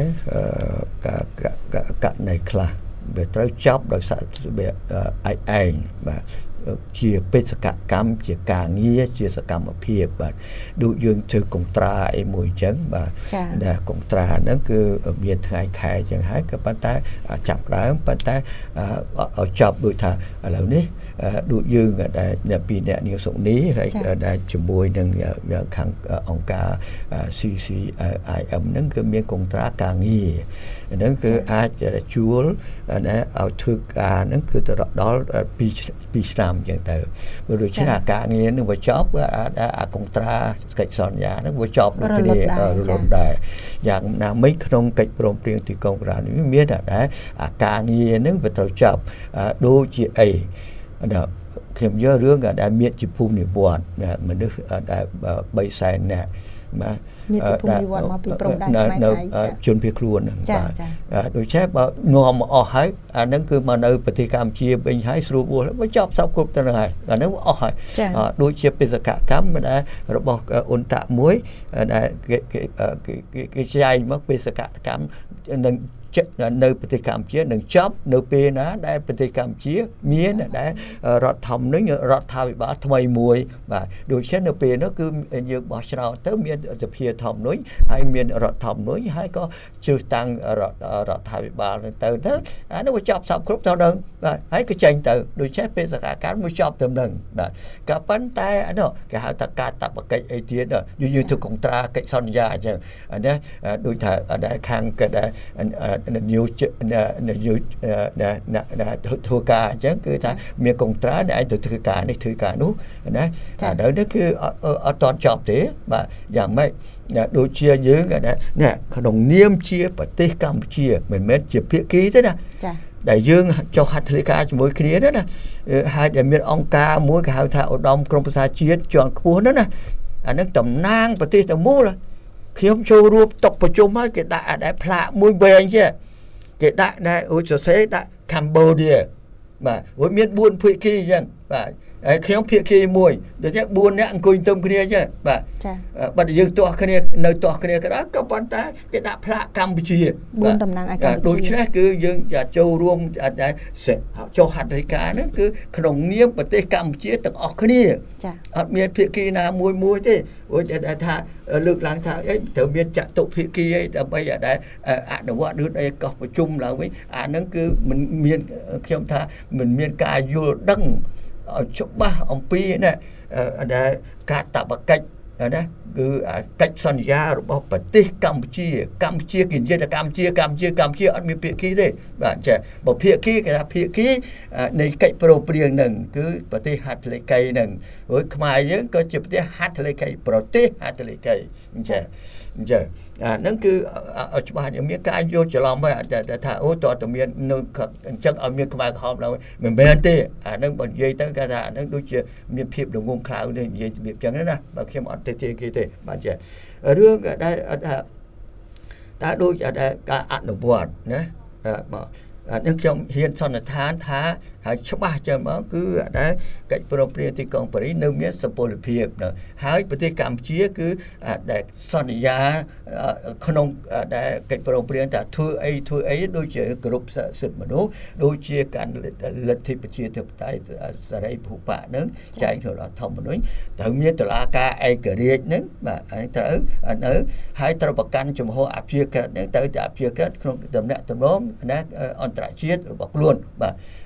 [SPEAKER 4] ករណីខ្លះវាត្រូវចប់ដោយសារវាឯកឯងបាទជាបេសកកម្មជាការងារជាសកម្មភាពបាទដូចយើងធ្វើកុងត្រាអីមួយអញ្ចឹងបាទដែលកុងត្រាហ្នឹងគឺមានថ្ងៃខែអញ្ចឹងហើយក៏ប៉ុន្តែចាប់ដើមប៉ុន្តែឲ្យចប់ដូចថាឥឡូវនេះដូចយើងដែលអ្នកពីអ្នកនាងសុនីហើយដែលជាមួយនឹងខាងអង្គការ ซี ซี ไอ เอ็ม ហ្នឹងគឺមានកុងត្រាការងារហ្នឹងគឺអាចជួលដែលឲ្យធ្វើការហ្នឹងគឺទៅដល់ពីរឆ្នាំអញ្ចឹងទៅព្រោះដូច្នេះអាការងារនឹងវាចប់អាកុងត្រាកិច្ចសន្យានឹងវាចប់ដូចគ្នារលត់ដែរយ៉ាងណាមិញក្នុងកិច្ចព្រមព្រៀងទីក្រុងប្រាណនេះមានតែអាការងារនឹងវាត្រូវចប់ដូចជាអីខ្ញុំយករឿងដែលមានជាភូមិនិវត្តមនុស្សដែលបីសែននាក់បាទ
[SPEAKER 5] មានភូមិនិវត្តមកពីព្រំដែន
[SPEAKER 4] ខ្មែរជនភៀសខ្លួនហ្នឹងបាទដូច្នេះបើនាំមកអស់ហើយអាហ្នឹងគឺមកនៅប្រទេសកម្ពុជាវិញហើយស្រួលបួលបើចប់សពគ្រប់ទៅហ្នឹងហើយអាហ្នឹងអស់ហើយដូចជាបេសកកម្មដែលរបស់អ៊ុនតាក់មួយដែលគេគេគេចែកមកបេសកកម្មនឹងនៅប្រទេសកម្ពុជានឹងចប់នៅពេលណាដែលប្រទេសកម្ពុជាមានដែលរដ្ឋធម្មនុញ្ញរដ្ឋាភិបាលថ្មីមួយបាទដូច្នេះនៅពេលនោះគឺយើងបោះឆ្នោតទៅមានសភាធម្មនុញ្ញហើយមានរដ្ឋធម្មនុញ្ញហើយក៏ជ្រើសតាំងរដ្ឋាភិបាលទៅទៅអានោះវាចប់សពគ្រប់ទៅដល់បាទហើយក៏ចេញទៅដូច្នេះបេសកកម្មមួយចប់ទៅនឹងបាទក៏ប៉ុន្តែអានោះគេហៅថាការតបកិច្ចអីទៀតយើងយើងធ្វើកុងត្រាកិច្ចសន្យាអញ្ចឹងអានេះដូចថាដែលខាងគេដែលនយោនយោធ្វើការអញ្ចឹងគឺថាមានកុងត្រាដែលឯងទៅធ្វើការនេះធ្វើការនោះណាតែដល់នេះគឺអត់តចប់ទេបាទយ៉ាងម៉េចដូចជាយើងណាក្នុងនាមជាប្រទេសកម្ពុជាមិនមែនជាភាគីទេណាចា៎ដែលយើងចុះហត្ថលេខាជាមួយគ្នាណាណាហើយដែលមានអង្គការមួយគេហៅថាឧត្តមក្រុមប្រឹក្សាជាតិជាន់ខ្ពស់នោះណាអានឹងតំណាងប្រទេសទាំងមូលខ្ញុំចូលរួមតុប្រជុំហើយគេដាក់ដែលផ្លាកមួយវែងចេះគេដាក់ដែលអូសរសេរដាក់កម្ពុជាបាទវាមានបួនភាគីអញ្ចឹងបាទហើយខ្ញុំភាគីមួយដូចជាបួននាក់អង្គុយទុំគ្នាអញ្ចឹងបាទបើយើងទាស់គ្នានៅទាស់គ្នាក៏ដោយក៏ប៉ុន្តែគេដាក់ផ្លាកកម្ពុជា
[SPEAKER 5] បួនតំណាងឲ្យកម្ពុជា
[SPEAKER 4] ដូច្នេះគឺយើងចូលរួមដែលចុះហត្ថលេខាហ្នឹងគឺក្នុងនាមប្រទេសកម្ពុជាទាំងអស់គ្នាចាអត់មានភាគីណាមួយមួយទេអូថាលើកឡើងថាអីត្រូវមានចតុភាគីអីដើម្បីដែលអនុវត្តឬអីកោះប្រជុំឡើងវិញអាហ្នឹងគឺមិនមានខ្ញុំថាមិនមានការយល់ដឹងច្បាស់អំពីណាដែលការតបកិច្ចណាគឺកិច្ចសន្យារបស់ប្រទេសកម្ពុជាកម្ពុជាគេនិយាយថាកម្ពុជាកម្ពុជាកម្ពុជាអត់មានភាគីទេបាទចាបើភាគីគេថាភាគីនៃកិច្ចព្រមព្រៀងហ្នឹងគឺប្រទេសហត្ថលេខីហ្នឹងហើយខ្មែរយើងក៏ជាប្រទេសហត្ថលេខីប្រទេសហត្ថលេខីអញ្ចឹងអញ្ចឹងអាហ្នឹងគឺច្បាស់មានការយល់ច្រឡំហើយថាអូតើតើមាននៅអញ្ចឹងឲ្យមានខ្មែរក្រហមឡើងមិនមែនទេអាហ្នឹងបើនិយាយទៅគេថាអាហ្នឹងដូចជាមានភាពល្ងងខ្លៅនេះនិយាយរបៀបអញ្ចឹងណាបើខ្ញុំអត់ទេទេគេទេបាទចារឿងដែលថាតើដូចការអនុវត្តណាបាទអានេះខ្ញុំហ៊ានសន្និដ្ឋានថាហើយច្បាស់ចឹងមកគឺដែលកិច្ចព្រមព្រៀងទីក្រុងប៉ារីសនៅមានសុពលភាពហើយប្រទេសកម្ពុជាគឺដែលសន្យាក្នុងដែលកិច្ចព្រមព្រៀងថាធ្វើអីធ្វើអីដូចជាគ្រប់សិទ្ធិមនុស្សដូចជាការលទ្ធិប្រជាធិបតេយ្យសេរីភូប៉ានឹងចែងក្នុងរដ្ឋធម្មនុញ្ញត្រូវមានតុលាការឯករាជ្យនឹងបាទត្រូវនៅហើយត្រូវប្រកាន់ជំហរអព្យាក្រឹតនឹងត្រូវតែអព្យាក្រឹតក្នុងដំណាក់ដំណងណាអន្តរជាតិរបស់ខ្លួនបាទនេះអត់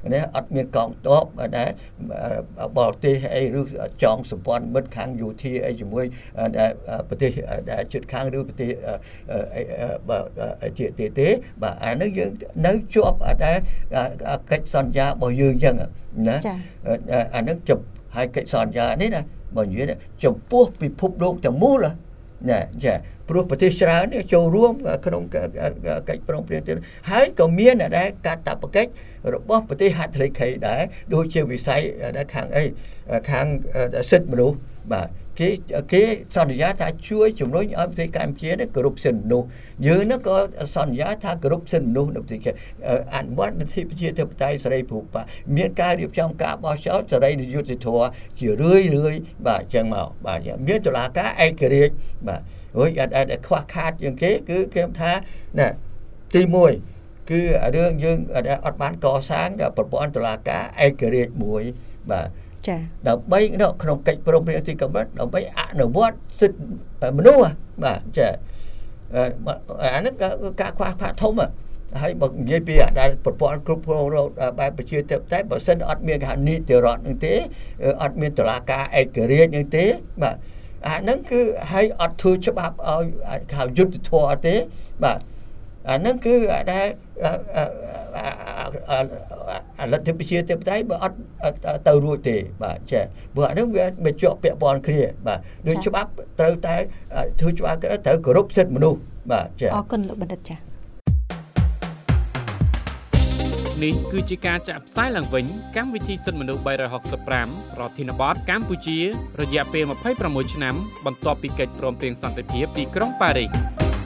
[SPEAKER 4] ត់មានកងទ័ពដែលបរទេសអីឬចងសម្ព័ន្ធមិត្តខាងយោធាអីជាមួយប្រទេសដែលជិតខាងឬប្រទេសជាទេទេបាទអានេះយើងនៅជាប់ដែលកិច្ចសន្យារបស់យើងអញ្ចឹងណាអានេះចប់ហើយកិច្ចសន្យានេះណាបើនិយាយចំពោះពិភពលោកទាំងមូលណាចាព្រោះប្រទេសច្រើននេះចូលរួមក្នុងកិច្ចព្រមព្រៀងទៀតហើយក៏មានដែរកាតព្វកិច្ចរបស់ប្រទេសហត្ថលេខីដែរដូចជាវិស័យដែលខាងអីខាងសិទ្ធិមនុស្សបាទគេគេសន្យាថាជួយជំរុញឲ្យប្រទេសកម្ពុជានេះគោរពសិទ្ធិមនុស្សយើងនោះក៏សន្យាថាគោរពសិទ្ធិមនុស្សនៅប្រទេសអនុវត្តនីតិប្រជាធិបតេយ្យសេរីភូប៉ាមានការរៀបចំការបោះឆ្នោតសេរីនិយុត្តិធម៌ជារឿយរឿយបាទអញ្ចឹងមកបាទមានតុលាការឯករាជ្យបាទហើយអត់អត់ខ្វះខាតជាងគេគឺគេថាណាទីមួយគឺរឿងយើងអត់បានកសាងប្រព័ន្ធតុលាការឯករាជ្យមួយបាទ
[SPEAKER 5] ចា
[SPEAKER 4] ដើម្បីក្នុងកិច្ចព្រមព្រៀងទីកំណត់ដើម្បីអនុវត្តសិទ្ធិមនុស្សបាទចាអានេះការខ្វះខាតធំហើយបើនិយាយពីដែលប្រព័ន្ធគ្រប់គ្រងបែបប្រជាធិបតេយ្យបើសិនអត់មានគេហៅនីតិរដ្ឋនឹងទេអត់មានតុលាការឯករាជ្យនឹងទេបាទអាហ្នឹងគឺឲ្យអត់ធ្វើច្បាប់ឲ្យហៅយុត្តិធម៌ទេបាទអាហ្នឹងគឺដែលអលទ្ធិប្រជាធិបតេយ្យបើអត់ទៅរួចទេបាទចាព្រោះអាហ្នឹងវាវាជាប់ពាក់ព័ន្ធគ្នាបាទដូចច្បាប់ត្រូវតែធ្វើច្បាប់ត្រូវគោរពសិទ្ធិមនុស្សបាទចា
[SPEAKER 5] អរគុណលោកបណ្ឌិតចា
[SPEAKER 1] នេះគឺជាការចាក់ផ្សាយឡើងវិញកម្មវិធីសិទ្ធិមនុស្សបីរយហកសិបប្រាំប្រធានបទកម្ពុជា រយៈពេលម្ភៃប្រាំមួយឆ្នាំបន្ទាប់ពីកិច្ចព្រមព្រៀងសន្តិភាពទីក្រុងប៉ារីស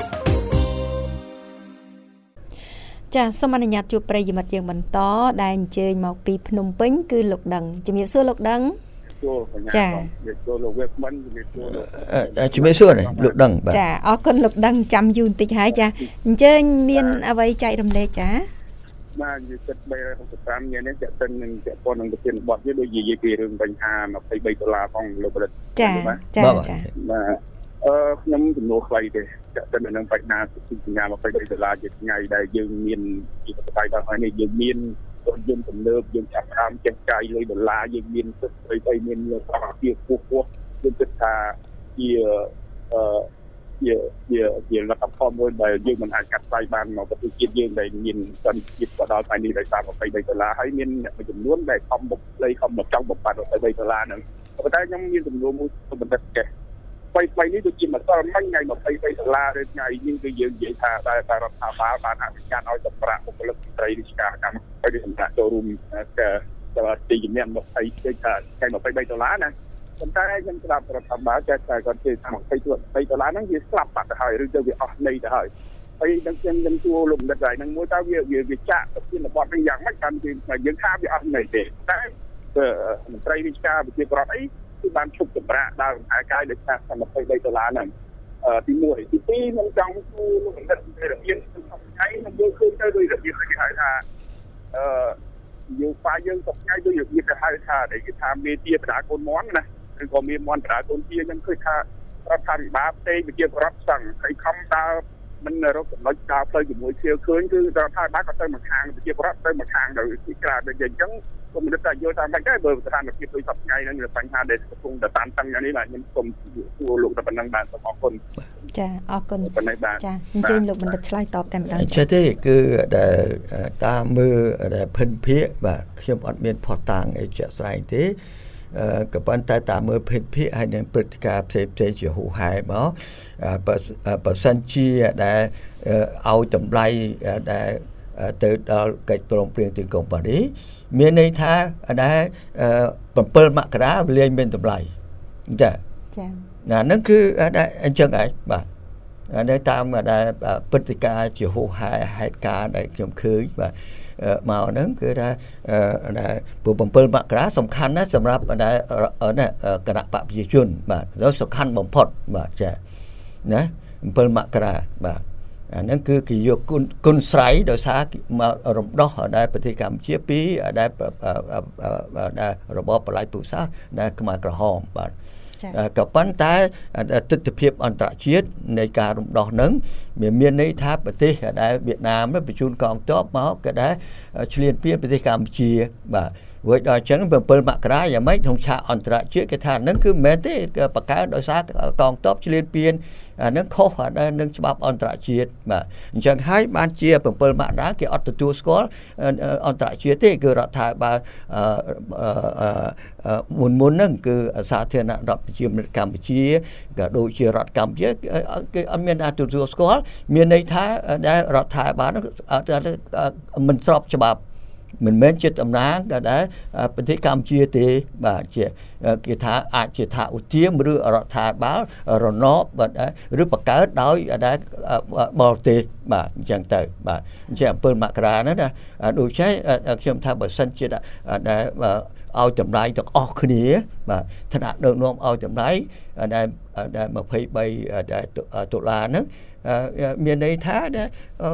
[SPEAKER 5] ចាសសូមអនុញ្ញាតជួបប្រិយមិត្តយើងបន្តដែលអញ្ជើញមកពីភ្នំពេញគឺលោកដឹងជំរាបសួរលោកដឹង
[SPEAKER 6] ចាចូលលោកវេបមិនជំរាបសួរលោក
[SPEAKER 4] ជំរាបសួរលោកដឹងបាទ
[SPEAKER 5] ចាអរគុណលោកដឹងចាំយូរបន្តិចហើយចាអញ្ជើញមានអ្វីចែករំលែកចា
[SPEAKER 6] បាទនិយាយចិត្តបីរយហកសិបប្រាំញ៉ាំនេះចាក់ទៅនឹងពាក់ព័ន្ធនឹងប្រធានបទនេះដូចនិយាយពីរឿងបញ្ហាម្ភៃបីដុល្លារផងលោកប្រិទ្ធ
[SPEAKER 5] ចាចាចា
[SPEAKER 6] បាទអឺខ្ញុំចំនួនខ្លីទេចាក់ទៅនឹងបញ្ហាសញ្ញាម្ភៃបីដុល្លារជាថ្ងៃដែលយើងមានពីបច្ចុប្បន្នដល់ហើយនេះយើងមានរថយន្តទំនើបយើងចាប់ផ្ដើមចេះចាយលុយដុល្លារយើងមានសិទ្ធិស្រីៗមានសមាជិកខ្ពស់ខ្ពស់យើងគិតថាជាអឺជាជាជាលទ្ធផលមួយដែលយើងមិនអាចកាត់ផ្សាយបានមកប្រទេសជាតិយើងដែលមានសន្តិភាពទៅដល់ថ្ងៃនេះដោយសារម្ភៃបីដុល្លារហើយមានអ្នកមួយចំនួនដែលខំបំភ្លៃខំមកចង់បំបត្តិម្ភៃបីដុល្លារហ្នឹងប៉ុន្តែខ្ញុំមានចំនួនមួយបណ្ឌិតចេះថ្មីថ្មីនេះដូចជាម្សិលមិញថ្ងៃម្ភៃបីដុល្លារឬថ្ងៃនេះគឺយើងនិយាយថាដែលរដ្ឋាភិបាលបានអនុញ្ញាតឲ្យសម្រាប់បុគ្គលិកស្ត្រីរាជការកម្មឲ្យសម្រាប់ចូលរួមតែទីជំនាញម្ភៃដូចថាថ្ងៃម្ភៃបីដុល្លារណាប៉ុន្តែខ្ញុំស្ដាប់រដ្ឋាភិបាលចេះតែគាត់ជឿថាម្ភៃដុល្លារហ្នឹងវាស្លាប់បាត់ទៅហើយឬទៅវាអស់ន័យទៅហើយហើយនឹងខ្ញុំខ្ញុំជួលោកបណ្ឌិតហើយនឹងមួយតើវាវាចាក់ប្រធានបទវិញយ៉ាងម៉េចតាមយើងយើងថាវាអស់ន័យទេតែមន្ត្រីរាជការប្រជាប្រដ្ឋអីគឺបានឈប់សម្រាកដល់អាកាយដោយសារម្ភៃបីដុល្លារហ្នឹងទីមួយទីពីរខ្ញុំចង់ជួលោកបណ្ឌិតរបៀបសំថ្ងៃខ្ញុំយល់ឃើញទៅដោយរបៀបគេហៅថាអឺយើងប៉ាយើងសប្ថ្ងៃដូចរបៀបគេហៅថាដែលគេថាមេទាបដាកូនមន់ណាឬក៏មានមន្តរាកូនជាខ្ញុំឃើញថារដ្ឋាភិបាលផ្សេងប្រជាប្រដ្ឋសឹងហើយខំដើរមិនរកចំណុចដើរផ្លូវជាមួយជឿឃើញគឺរដ្ឋាភិបាលក៏ទៅមកខាងប្រជាប្រដ្ឋទៅមកខាងទៅទីក្រៅដូចអញ្ចឹងខ្ញុំមិនដឹងថាយល់ថាមិនដែរបើស្ថានភាពដូចសប្ថ្ងៃហ្នឹងវាបញ្ហាដែលកំពុងតែតានតឹងយ៉ាងនេះបាទខ្ញុំសូមសួរលោកតែប៉ុណ្្នឹងបាទសូមអរគុណ
[SPEAKER 5] ចាអរគុណចាអញ្ជើញលោកបណ្ឌិតឆ្លើយតបតែម្ដង
[SPEAKER 4] ចាទេគឺដែលតាមមើលដែលភិនភាគបាទខ្ញុំអត់មានផុសតាំងអីជាក់ស្ដែងទេក៏ប៉ុន្តែតាមមើលភេទភាគហើយនឹងព្រឹត្តិការណ៍ផ្សេងផ្សេងជាហូហែមកបើសិនជាដែលឲ្យតម្លៃដែលទៅដល់កិច្ចព្រមព្រៀងទីក្រុងប៉ារីសមានន័យថាដែល7មករាវាលែងមានតម្លៃចាចាណាហ្នឹងគឺដែលអញ្ចឹងឯងបាទនៅតាមដែលព្រឹត្តិការណ៍ជាហូហែហេតុការណ៍ដែលខ្ញុំឃើញបាទមកហ្នឹងគឺថាដែលព្រោះ7មករាសំខាន់ណាស់សម្រាប់ដែលគណៈបកប្រជាជនបាទសំខាន់បំផុតបាទចាណា7មករាបាទអាហ្នឹងគឺគេយកគុណគុណស្រ័យដោយសារមករំដោះដែលប្រទេសកម្ពុជាពីដែលដែលរបបបល្ល័ង្កពូជសាសន៍ដែលខ្មែរក្រហមបាទក៏ប៉ុន្តែទស្សនវិជ្ជាអន្តរជាតិនៃការរំដោះហ្នឹងមានមានន័យថាប្រទេសដែលវៀតណាមបញ្ជូនកងទ័ពមកក៏ដែរឈ្លានពានប្រទេសកម្ពុជាបាទរួចដល់អញ្ចឹងbảyមករាយ៉ាងម៉េចក្នុងឆាកអន្តរជាតិគេថាហ្នឹងគឺមិនមែនទេបង្កើតដោយសារកងទ័ពឈ្លានពានអានឹងខុសនឹងច្បាប់អន្តរជាតិបាទអញ្ចឹងហើយបានជាbảyមករាគេអត់ទទួលស្គាល់អន្តរជាតិទេគឺរដ្ឋាភិបាលមុនមុនហ្នឹងគឺសាធារណរដ្ឋប្រជាមានិតកម្ពុជាក៏ដូចជារដ្ឋកម្ពុជាគេអត់មានការទទួលស្គាល់មានន័យថាដែលរដ្ឋាភិបាលមិនស្របច្បាប់មិនមែនជាតំណាងក៏ដែរប្រទេសកម្ពុជាទេបាទជាគេថាអាចជាថាឧទាមឬរដ្ឋាភិបាលរណបបាទឬបង្កើតដោយដែរបរទេសបាទអញ្ចឹងទៅបាទអញ្ចឹងbảyមករាហ្នឹងណាដូច្នេះខ្ញុំថាបើសិនជាដែលឲ្យតម្លៃទាំងអស់គ្នាបាទថ្នាក់ដឹកនាំឲ្យតម្លៃដែលដែលยี่สิบสามតុលាហ្នឹងមានន័យថាដែល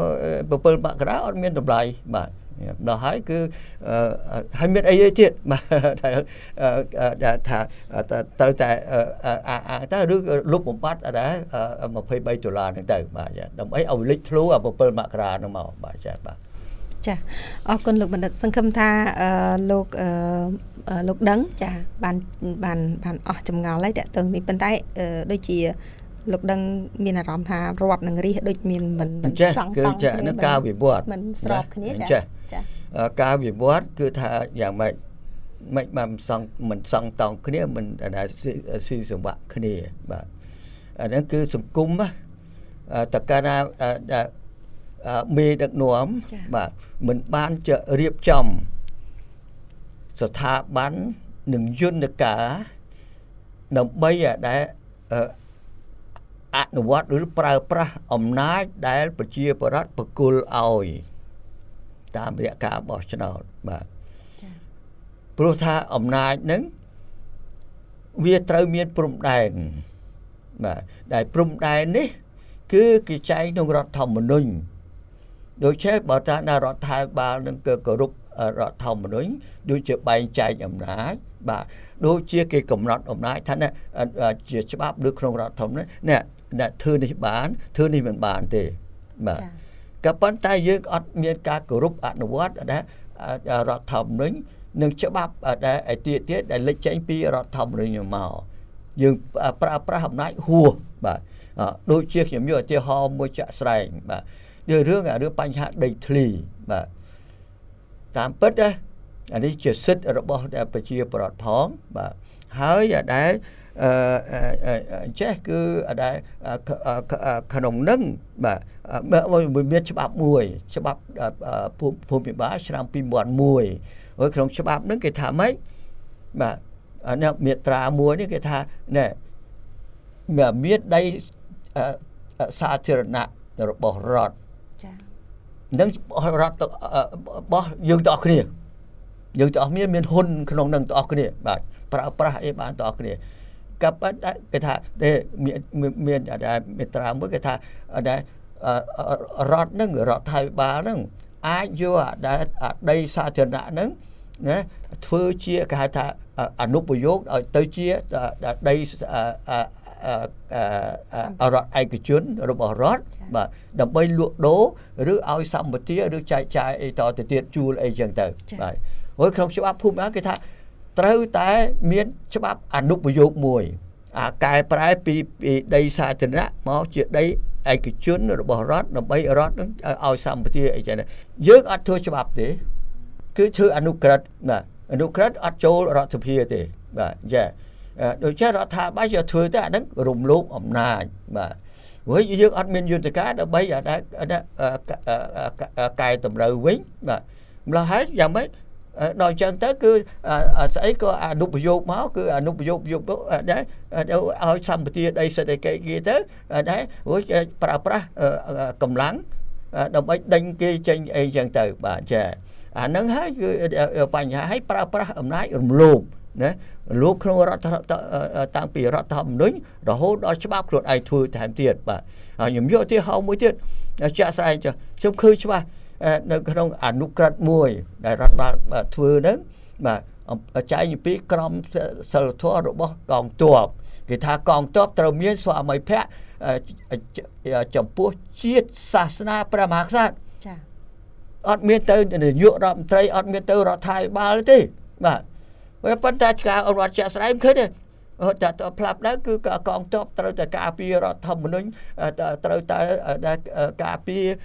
[SPEAKER 4] bảyមករាអត់មានតម្លៃបាទដល់ហើយគឺហើយមានអីទៀតបាទថាត្រូវតែអាតែឬលុបបំបត្តិដែរยี่สิบสามដុល្លារហ្នឹងទៅបាទចាដើម្បីឲ្យលេចធ្លោអាbảyមករាហ្នឹងមកបាទចាបាទ
[SPEAKER 5] ចាអរគុណលោកបណ្ឌិតសង្ឃឹមថាលោកលោកដឹងចាបានបានបានអស់ចម្ងល់ហើយតើតើនេះប៉ុន្តែដូចជាលោកដឹងមានអារម្មណ៍ថារដ្ឋនឹងរិះដូចមានមិនមិន
[SPEAKER 4] សង់តង់គឺនឹងការវិវត្ត
[SPEAKER 5] មិនស្របគ្នាចាចា
[SPEAKER 4] ការវិវត្តគឺថាយ៉ាងម៉េចមិនបានសង់មិនសង់តង់គ្នាមិនស៊ីសង្វាក់គ្នាបាទអាហ្នឹងគឺសង្គមតកាលណាមេដឹកនាំបាទមិនបានจะរៀបចំស្ថាប័ននិងយន្តការដើម្បីដែលអនុវត្តឬប្រើប្រាស់អំណាចដែលប្រជាពលរដ្ឋប្រគល់ឲ្យតាមរយៈការបោះឆ្នោតបាទព្រោះថាអំណាចហ្នឹងវាត្រូវមានព្រំដែនបាទដែលព្រំដែននេះគឺគេចែងក្នុងរដ្ឋធម្មនុញ្ញដូច្នេះបើថារដ្ឋាភិបាលនឹងគោរពរដ្ឋធម្មនុញ្ញដូចជាបែងចែកអំណាចបាទដូចជាគេកំណត់អំណាចថាជាច្បាប់ឬក្នុងរដ្ឋធម្មនុញ្ញនេះអ្នកធ្វើនេះបានធ្វើនេះមិនបានទេបាទក៏ប៉ុន្តែយើងអត់មានការគោរពអនុវត្តដែលរដ្ឋធម្មនុញ្ញនិងច្បាប់ដែលឯទៀតទៀតដែលលេចចេញពីរដ្ឋធម្មនុញ្ញមកយើងប្រើប្រាស់អំណាចហួសបាទដូចជាខ្ញុំយកឧទាហរណ៍មួយចាក់ស្រែងបាទរឿងរឿងរឿងបញ្ហាដីធ្លីបាទតាមពិតណាអានេះជាសិទ្ធិរបស់ប្រជាពលរដ្ឋផងបាទហើយដែលអឺចេះគឺដែលក្នុងនឹងបាទមានច្បាប់មួយច្បាប់ភូមិភិបាលឆ្នាំពីរពាន់មួយហើយក្នុងច្បាប់ហ្នឹងគេថាម៉េចបាទអាមាត្រាមួយនេះគេថាណែមានដីសាធារណៈរបស់រដ្ឋចា៎នឹងរដ្ឋរបស់យើងទាំងអស់គ្នាយើងទាំងអស់គ្នាមានហ៊ុនក្នុងនឹងទាំងអស់គ្នាបាទប្រើប្រាស់អីបានទាំងអស់គ្នាក៏ប៉ុន្តែគេថាមានមានមេត្រាមួយគេថាដែលរដ្ឋនឹងរដ្ឋាភិបាលនឹងអាចយកដីសាធារណៈនឹងណាធ្វើជាគេហៅថាអនុប្រយោគឲ្យទៅជាដីរដ្ឋឯកជនរបស់រដ្ឋបាទដើម្បីលក់ដូរឬឲ្យសម្បទាឬចែកចាយអីតទៅទៀតជួលអីចឹងទៅបាទហើយក្នុងច្បាប់ភូមិគេថាត្រូវតែមានច្បាប់អនុប្រយោគមួយអាកែប្រែពីដីសាធារណៈមកជាដីឯកជនរបស់រដ្ឋដើម្បីរដ្ឋនឹងឲ្យសម្បទាអីចឹងយើងអត់ធ្វើច្បាប់ទេគឺធ្វើអនុក្រឹត្យបាទអនុក្រឹត្យអត់ចូលរដ្ឋសភាទេបាទចាដូចជារដ្ឋាភិបាលយកធ្វើទៅអាហ្នឹងរំលោភអំណាចបាទព្រោះយើងអត់មានយន្តការដើម្បីកែតម្រូវវិញបាទម្ល៉េះហើយយ៉ាងម៉េចដល់អញ្ចឹងទៅគឺស្អីក៏អនុប្រយោគមកគឺអនុប្រយោគយកដែរឲ្យសម្បទាដីសេដ្ឋកិច្ចគេទៅដែររួចប្រើប្រាស់កម្លាំងដើម្បីដេញគេចេញអីចឹងទៅបាទចាអាហ្នឹងហើយគឺបញ្ហាឲ្យប្រើប្រាស់អំណាចរំលោភណាលោកក្នុងរដ្ឋតាំងពីរដ្ឋធម្មនុញ្ញរហូតដល់ច្បាប់ខ្លួនឯងធ្វើថែមទៀតបាទខ្ញុំយកឧទាហរណ៍មួយទៀតចាក់ស្ដែងចុះខ្ញុំឃើញច្បាស់នៅក្នុងអនុក្រឹត្យមួយដែលរដ្ឋបាលធ្វើហ្នឹងបាទចែងពីក្រមសីលធម៌របស់កងទ័ពគេថាកងទ័ពត្រូវមានស្វាមីភក្តិចំពោះជាតិសាសនាព្រះមហាក្សត្រចាអត់មានទៅនាយករដ្ឋមន្ត្រីអត់មានទៅរដ្ឋាភិបាលទេបាទវាប៉ុន្តែការអនុវត្តជាក់ស្ដែងឃើញទេតែទៅផ្លាប់ដែរគឺកងទ័ពត្រូវតែការពាររដ្ឋធម្មនុញ្ញត្រូវតែការពារ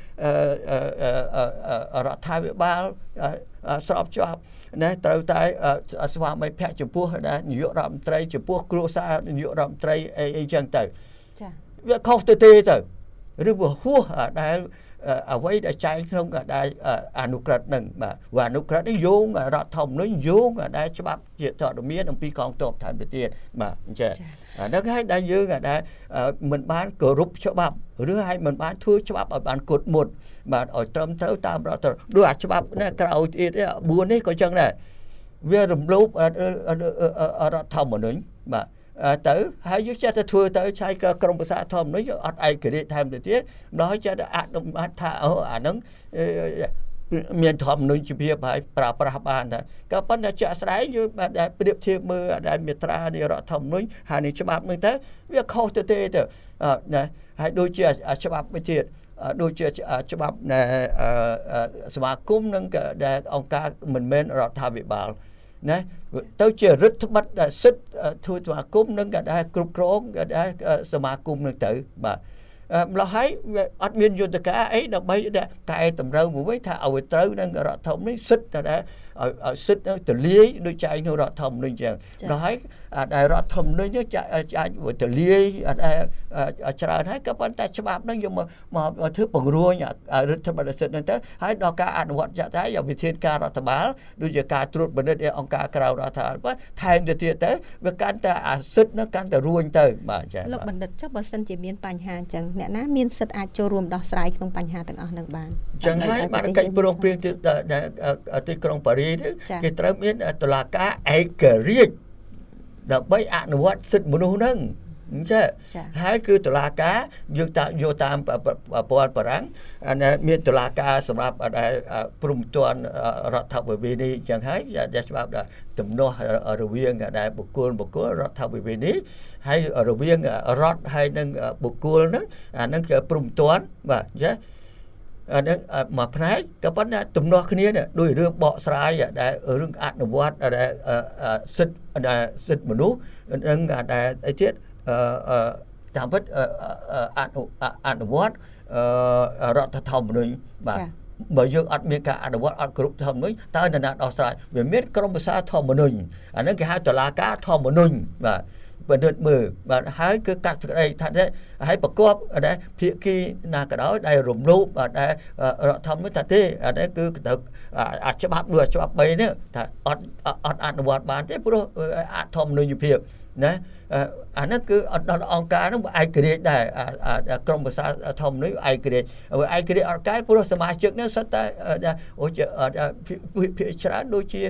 [SPEAKER 4] រដ្ឋាភិបាលស្របច្បាប់ណាត្រូវតែស្វាមីភក្តិចំពោះនាយករដ្ឋមន្ត្រីចំពោះគ្រួសារនាយករដ្ឋមន្ត្រីអីអីចឹងទៅចាវាខុសទៅទេទៅឬវាហួសដែលអ្វីដែលចែងក្នុងដែលអនុក្រឹត្យនឹងបាទអនុក្រឹត្យនេះយោងរដ្ឋធម្មនុញ្ញយោងដែលច្បាប់ជាធរមានអំពីកងទ័ពថែមទៅទៀតបាទអញ្ចឹងអានោះហើយដែលយើងដែលមិនបានគោរពច្បាប់ឬហើយមិនបានធ្វើច្បាប់ឲ្យបានគត់មុតបាទឲ្យត្រឹមត្រូវតាមរដ្ឋដូចអាច្បាប់នេះក្រោយទៀតបួននេះក៏ចឹងដែរវារំលោភរដ្ឋធម្មនុញ្ញបាទទៅហើយយើងចេះតែធ្វើទៅឆៃក៏ក្រមប្រសាធម្មនុញ្ញអត់ឯករាជ្យថែមទៅទៀតម្ល៉េះចេះតែអនុម័តថាអូអាហ្នឹងមានធម្មនុញ្ញភាពហើយប្រើប្រាស់បានដែរក៏ប៉ុន្តែជាក់ស្ដែងយើងបានតែប្រៀបធៀបមើលដែលមាត្រានៃរដ្ឋធម្មនុញ្ញហើយនៃច្បាប់ហ្នឹងទៅវាខុសទៅទេទៅណាហើយដូចជាច្បាប់មួយទៀតដូចជាច្បាប់សមាគមនឹងដែលអង្គការមិនមែនរដ្ឋាភិបាលណាទៅជារដ្ឋបတ်សិទ្ធិធ្វើសមាគមនឹងក៏ដែរគ្រប់គ្រងក៏ដែរសមាគមនឹងទៅបាទម្ល៉េះហើយអត់មានយន្តការអីដើម្បីកែតម្រូវមួយវិញថាឲ្យត្រូវនឹងរដ្ឋធម្មនុញ្ញសិទ្ធិតែឲ្យសិទ្ធិទលាយដូចចែងក្នុងរដ្ឋធម្មនុញ្ញចឹងដល់ហើយដែលរដ្ឋធម្មនុញ្ញចាច់ទលាយច្រើនហើយក៏ប៉ុន្តែច្បាប់ហ្នឹងយកមកមកធ្វើបង្រួញរដ្ឋបတ်សិទ្ធិហ្នឹងទៅហើយដល់ការអនុវត្តចាក់តែយកវិធានការរដ្ឋបាលដូចជាការត្រួតពិនិត្យអង្គការក្រៅរដ្ឋាភិបាលថែមទៅទៀតទៅវាកាន់តែអាសិទ្ធិហ្នឹងកាន់តែរួញទៅបាទចា៎លោកបណ្ឌិតចុះបើសិនជាមានបញ្ហាអញ្ចឹងអ្នកណាមានសិទ្ធិអាចចូលរួមដោះស្រាយក្នុងបញ្ហាទាំងអស់ហ្នឹងបានអញ្ចឹងហើយបានកិច្ចព្រមព្រៀងទីក្រុងប៉ារីសគេត្រូវមានតុលាការឯករាជ្យដើម្បីអនុវត្តសិទ្ធិមនុស្សហ្នឹងអញ្ចឹងហើយគឺតុលាការយើងតាមយកតាមប្រព័ន្ធបារាំងមានតុលាការសម្រាប់ព្រំទាន់រដ្ឋាភិបាលនេះអញ្ចឹងហើយដែលច្បាប់ទំនាស់រវាងដែលបុគ្គលបុគ្គលរដ្ឋាភិបាលនេះហើយរវាងរដ្ឋហើយនឹងបុគ្គលហ្នឹងអាហ្នឹងគឺព្រំទាន់បាទអញ្ចឹងអានេះមកផ្នែកក៏ប៉ុន្តែទំនាស់គ្នាដោយរឿងបកស្រាយដែលរឿងអនុវត្តដែលសិទ្ធិសិទ្ធិមនុស្សនឹងដែលអីទៀតតាមពិតអនុអនុវត្តរដ្ឋធម្មនុញ្ញបាទបើយើងអត់មានការអនុវត្តអត់គ្រប់ធម្មនុញ្ញតើនរណាដោះស្រាយវាមានក្រមប្រសាធម្មនុញ្ញអានេះគេហៅតុលាការធម្មនុញ្ញបាទបណ្ឌិតមើលបាទហើយគឺកាត់សេចក្តីថាហើយប្រកបដែលភាគីណាក៏ដោយដែលរំលោភដែលរដ្ឋធម្មនុញ្ញថាទេអានេះគឺត្រូវអាច្បាប់ដូចច្បាប់3នេះថាអត់អត់អនុវត្តបានទេព្រោះអធម្មនុញ្ញភាពណាអានេះគឺអត់ដល់អង្គការនោះឯករាជ្យដែរក្រមប្រសាធម្មនុញ្ញឯករាជ្យឯករាជ្យអត់កែព្រោះសមាជិកនេះសិតតែអូភាគច្រើនដូចជា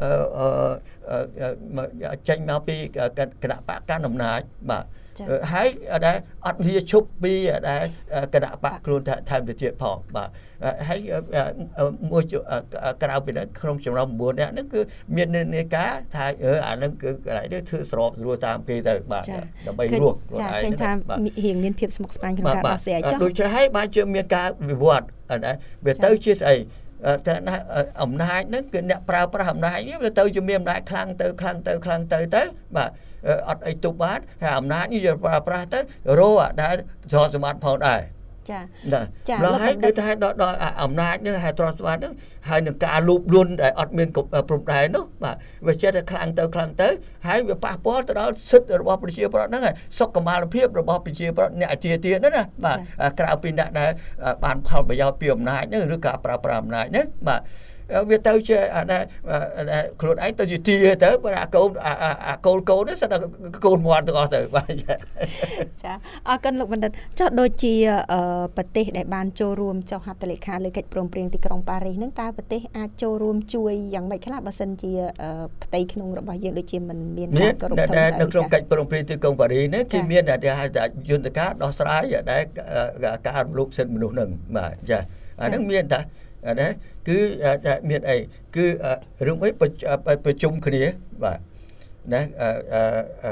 [SPEAKER 4] ចេញមកពីគណៈបកកណ្ដាលអំណាចបាទហើយដែលអត់លាឈប់ពីដែលគណៈបកខ្លួនថែមទៅទៀតផងបាទហើយមួយក្រៅពីនេះក្នុងចំណោម9នាក់ហ្នឹងគឺមាននាការថាអឺអាហ្នឹងគឺកន្លែងនេះធ្វើស្របស្រួលតាមគេទៅបាទដើម្បីរស់ខ្លួនឯងចាឃើញថារៀងមានភាពស្មុគស្មាញក្នុងការដោះស្រាយចុះដូចជាហើយបានជាមានការវិវត្តណាវាទៅជាស្អីតែអំណាចហ្នឹងគឺអ្នកប្រើប្រាស់អំណាចវាទៅជាមានអំណាចខ្លាំងទៅខ្លាំងទៅខ្លាំងទៅទៅបាទអត់អីទប់បានហើយអំណាចនេះយកប្រើប្រាស់ទៅរោដែលទ្រព្យសម្បត្តិផងដែរចាចាឡើយគឺថាដល់ដល់អំណាចនេះហើយទ្រព្យសម្បត្តិនេះហើយនឹងការលូបលួនដែលអត់មានព្រំដែននោះបាទវាចេះតែខ្លាំងទៅខ្លាំងទៅហើយវាប៉ះពាល់ទៅដល់សិទ្ធិរបស់ប្រជាពលរដ្ឋហ្នឹងហើយសុខុមាលភាពរបស់ប្រជាពលរដ្ឋអ្នកអាជាទៀតហ្នឹងណាបាទក្រៅពីអ្នកដែលបានផលប្រយោជន៍ពីអំណាចហ្នឹងឬការប្រើប្រាស់អំណាចហ្នឹងបាទវាទៅជាអាខ្លួនឯងទៅជាទាទៅបើអាកូនអាកូនកូននេះស្អាតកូនមាត់ទាំងអស់ទៅបាទចាអរគុណលោកបណ្ឌិតចុះដូចជាប្រទេសដែលបានចូលរួមចុះហត្ថលេខាលើកិច្ចព្រមព្រៀងទីក្រុងប៉ារីសហ្នឹងតើប្រទេសអាចចូលរួមជួយយ៉ាងម៉េចខ្លះបើសិនជាផ្ទៃក្នុងរបស់យើងដូចជាមិនមានការគោរពធម៌នៅក្នុងកិច្ចព្រមព្រៀងទីក្រុងប៉ារីសនេះគឺមានតែហៅថាយន្តការដោះស្រាយដែលការរំលោភសិទ្ធិមនុស្សហ្នឹងបាទចាអាហ្នឹងមានតាណាគឺមានអីគឺរឿងអីប្រជុំគ្នាបាទណា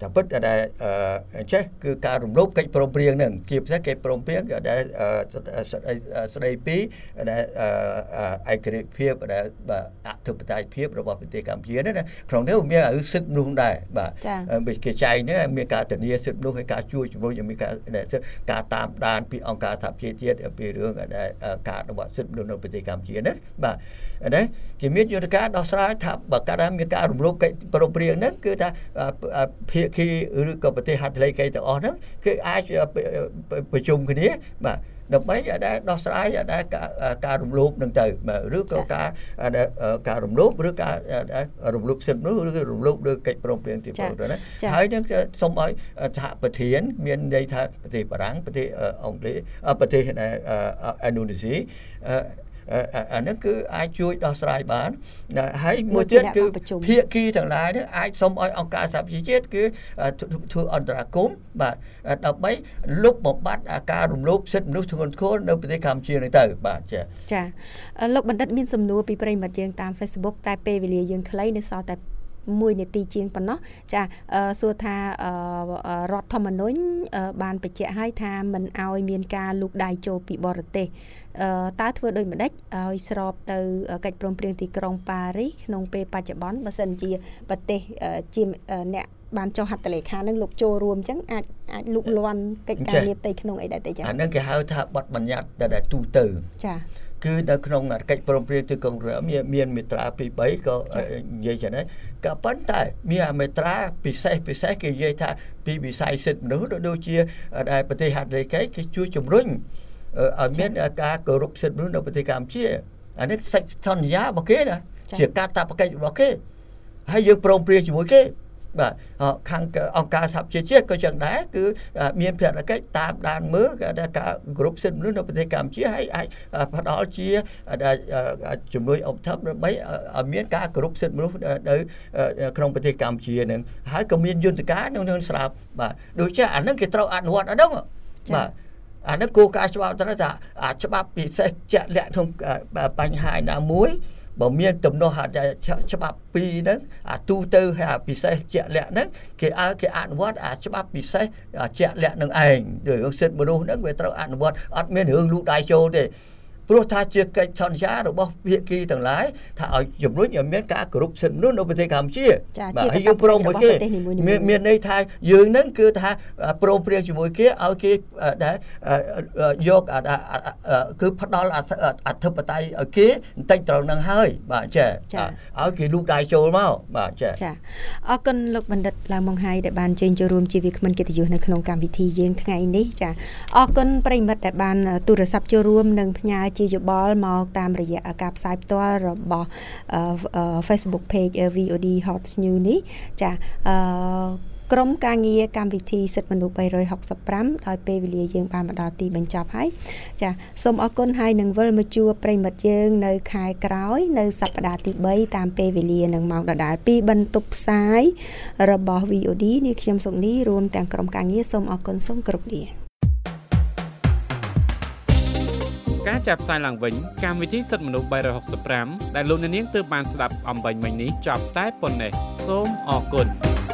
[SPEAKER 4] តែពិតដែលចេះគឺការរំលោភកិច្ចព្រមព្រៀងហ្នឹងជាពិសេសកិច្ចព្រមព្រៀងដែលស្ដីពីដែលឯករាជ្យភាពដែលអធិបតេយ្យភាពរបស់ប្រទេសកម្ពុជាហ្នឹងណាក្នុងនោះមានឲ្យសិទ្ធិមនុស្សដែរបាទគេចែកនេះមានការធានាសិទ្ធិមនុស្សហើយការជួយជំរុញឲ្យមានការការតាមដានពីអង្គការសហប្រជាជាតិពីរឿងការអនុវត្តសិទ្ធិមនុស្សនៅប្រទេសកម្ពុជាហ្នឹងបាទណាគេមានយន្តការដោះស្រាយថាបើកាលណាមានការរំលោភកិច្ចព្រមព្រៀងហ្នឹងគឺថាភាគីឬក៏ប្រទេសហត្ថលេខីទាំងអស់ហ្នឹងគឺអាចប្រជុំគ្នាបាទដើម្បីឲ្យដែរដោះស្រាយឲ្យដែរការរំលោភនឹងទៅឬក៏ការការរំលោភឬការរំលោភសិទ្ធិមនុស្សឬរំលោភលើកិច្ចព្រមព្រៀងទីប្រទេសណាហើយនឹងសូមឲ្យសហប្រធានមានន័យថាប្រទេសបារាំងប្រទេសអង់គ្លេសប្រទេសឥណ្ឌូនេស៊ីអានេះគឺអាចជួយដោះស្រាយបានហើយមួយទៀតគឺភាគីទាំងឡាយនេះអាចសុំឲ្យអង្គការសហប្រជាជាតិគឺធ្វើអន្តរាគមន៍បាទដើម្បីលុបបំបាត់ការរំលោភសិទ្ធិមនុស្សធ្ងន់ធ្ងរនៅប្រទេសកម្ពុជានេះទៅបាទចា៎
[SPEAKER 5] ចា៎លោកបណ្ឌិតមានសំណួរពីប្រិយមិត្តយើងតាម Facebook តែពេលវេលាយើងខ្លីនៅសល់តែមួយនាទីជាងប៉ុណ្ណោះចាសួរថារដ្ឋធម្មនុញ្ញបានបញ្ជាក់ឲ្យថាមិនឲ្យមានការលូកដៃចូលពីបរទេសតើធ្វើដូចម្ដេចឲ្យស្របទៅកិច្ចព្រមព្រៀងទីក្រុងប៉ារីសក្នុងពេលបច្ចុប្បន្នបើសិនជាប្រទេសជាអ្នកបានចុះហត្ថលេខានឹងលោកចូលរួមអញ្ចឹងអាចអាចលូកលាន់កិច្ចការងារផ្ទៃក្នុងអីដែរទេចា៎
[SPEAKER 4] អានឹងគេហៅថាបទបញ្ញត្តិដែលទូទៅ
[SPEAKER 5] ចា៎
[SPEAKER 4] គឺនៅក្នុងកិច្ចព្រមព្រៀងទីក្រុងប៉ារីសមានមាត្រាពីរ បីក៏និយាយចឹងដែរក៏ប៉ុន្តែមានមាត្រាពិសេសពិសេសគេនិយាយថាពីវិស័យសិទ្ធិមនុស្សដូចជាដែលប្រទេសហត្ថលេខីគេជួយជំរុញឲ្យមានការគោរពសិទ្ធិមនុស្សនៅប្រទេសកម្ពុជាអានេះសេចក្ដីសន្យារបស់គេណាជាកាតព្វកិច្ចរបស់គេហើយយើងព្រមព្រៀងជាមួយគេបាទខាងអង្គការសហប្រជាជាតិក៏ចឹងដែរគឺមានភារកិច្ចតាមដានមើលការគោរពសិទ្ធិមនុស្សនៅប្រទេសកម្ពុជាហើយអាចផ្ដល់ជាជំនួយឧបត្ថម្ភដើម្បីឲ្យមានការគោរពសិទ្ធិមនុស្សនៅក្នុងប្រទេសកម្ពុជានឹងហើយក៏មានយន្តការនឹងស្រាប់បាទដូចជាអានឹងគេត្រូវអនុវត្តអត់ហ្នឹងបាទអានេះគោលការណ៍ច្បាប់ទៅថាច្បាប់ពិសេសជាក់លាក់ក្នុងបញ្ហាណាមួយបើមានទំនាស់ច្បាប់ពីរហ្នឹងអាទូទៅហើយអាពិសេសជាក់លាក់ហ្នឹងគេឲ្យគេអនុវត្តអាច្បាប់ពិសេសជាក់លាក់នឹងឯងដោយរឿងសិទ្ធិមនុស្សហ្នឹងវាត្រូវអនុវត្តអត់មានរឿងលូកដៃចូលទេព្រោះថាជាកិច្ចសន្យារបស់ភាគីទាំងឡាយថាឲ្យជំរុញឲ្យមានការគោរពសិទ្ធិមនុស្សនៅប្រទេសកម្ពុជា
[SPEAKER 5] បាទ
[SPEAKER 4] ហើយយើងព្រមមួយគេមានមានន័យថាយើងហ្នឹងគឺថាព្រមព្រៀងជាមួយគេឲ្យគេដែលយកគឺផ្ដល់អធិបតេយ្យឲ្យគេបន្តិចត្រង់ហ្នឹងហើយបាទចាឲ្យគេលូកដៃចូលមកបាទចា
[SPEAKER 5] ចាអរគុណលោកបណ្ឌិតឡាវម៉ុងហៃដែលបានចេញចូលរួមជាវាគ្មិនកិត្តិយសនៅក្នុងកម្មវិធីយើងថ្ងៃនេះចាអរគុណប្រិយមិត្តដែលបានទូរស័ព្ទចូលរួមនិងផ្ញើជាយោបល់មកតាមរយៈការផ្សាយផ្ទាល់របស់ Facebook Page វី អូ ឌី Hot News នេះចាអឺក្រុមការងារកម្មវិធីសិទ្ធិមនុស្សបីរយហុកសិបប្រាំដោយពេលវេលាយើងបានមកដល់ទីបញ្ចប់ហើយចាសូមអរគុណហើយនឹងវិលមកជួបប្រិមិត្តយើងនៅខែក្រោយនៅសប្តាហ៍ទីបីតាមពេលវេលានឹងម៉ោងដដែលពីបន្ទប់ផ្សាយរបស់ វី អូ ឌី នេះខ្ញុំសុកនេះរួមទាំងក្រុមការងារសូមអរគុណសូមគោរពលា
[SPEAKER 1] ការចាប់ផ្សាយឡើងវិញកម្មវិធីសិទ្ធិមនុស្សបីរយហុកសិបប្រាំដែលលោកអ្នកនាងទើបបានស្ដាប់អំបញ្ញមិញនេះចប់តែប៉ុណ្ណេះសូមអរគុណ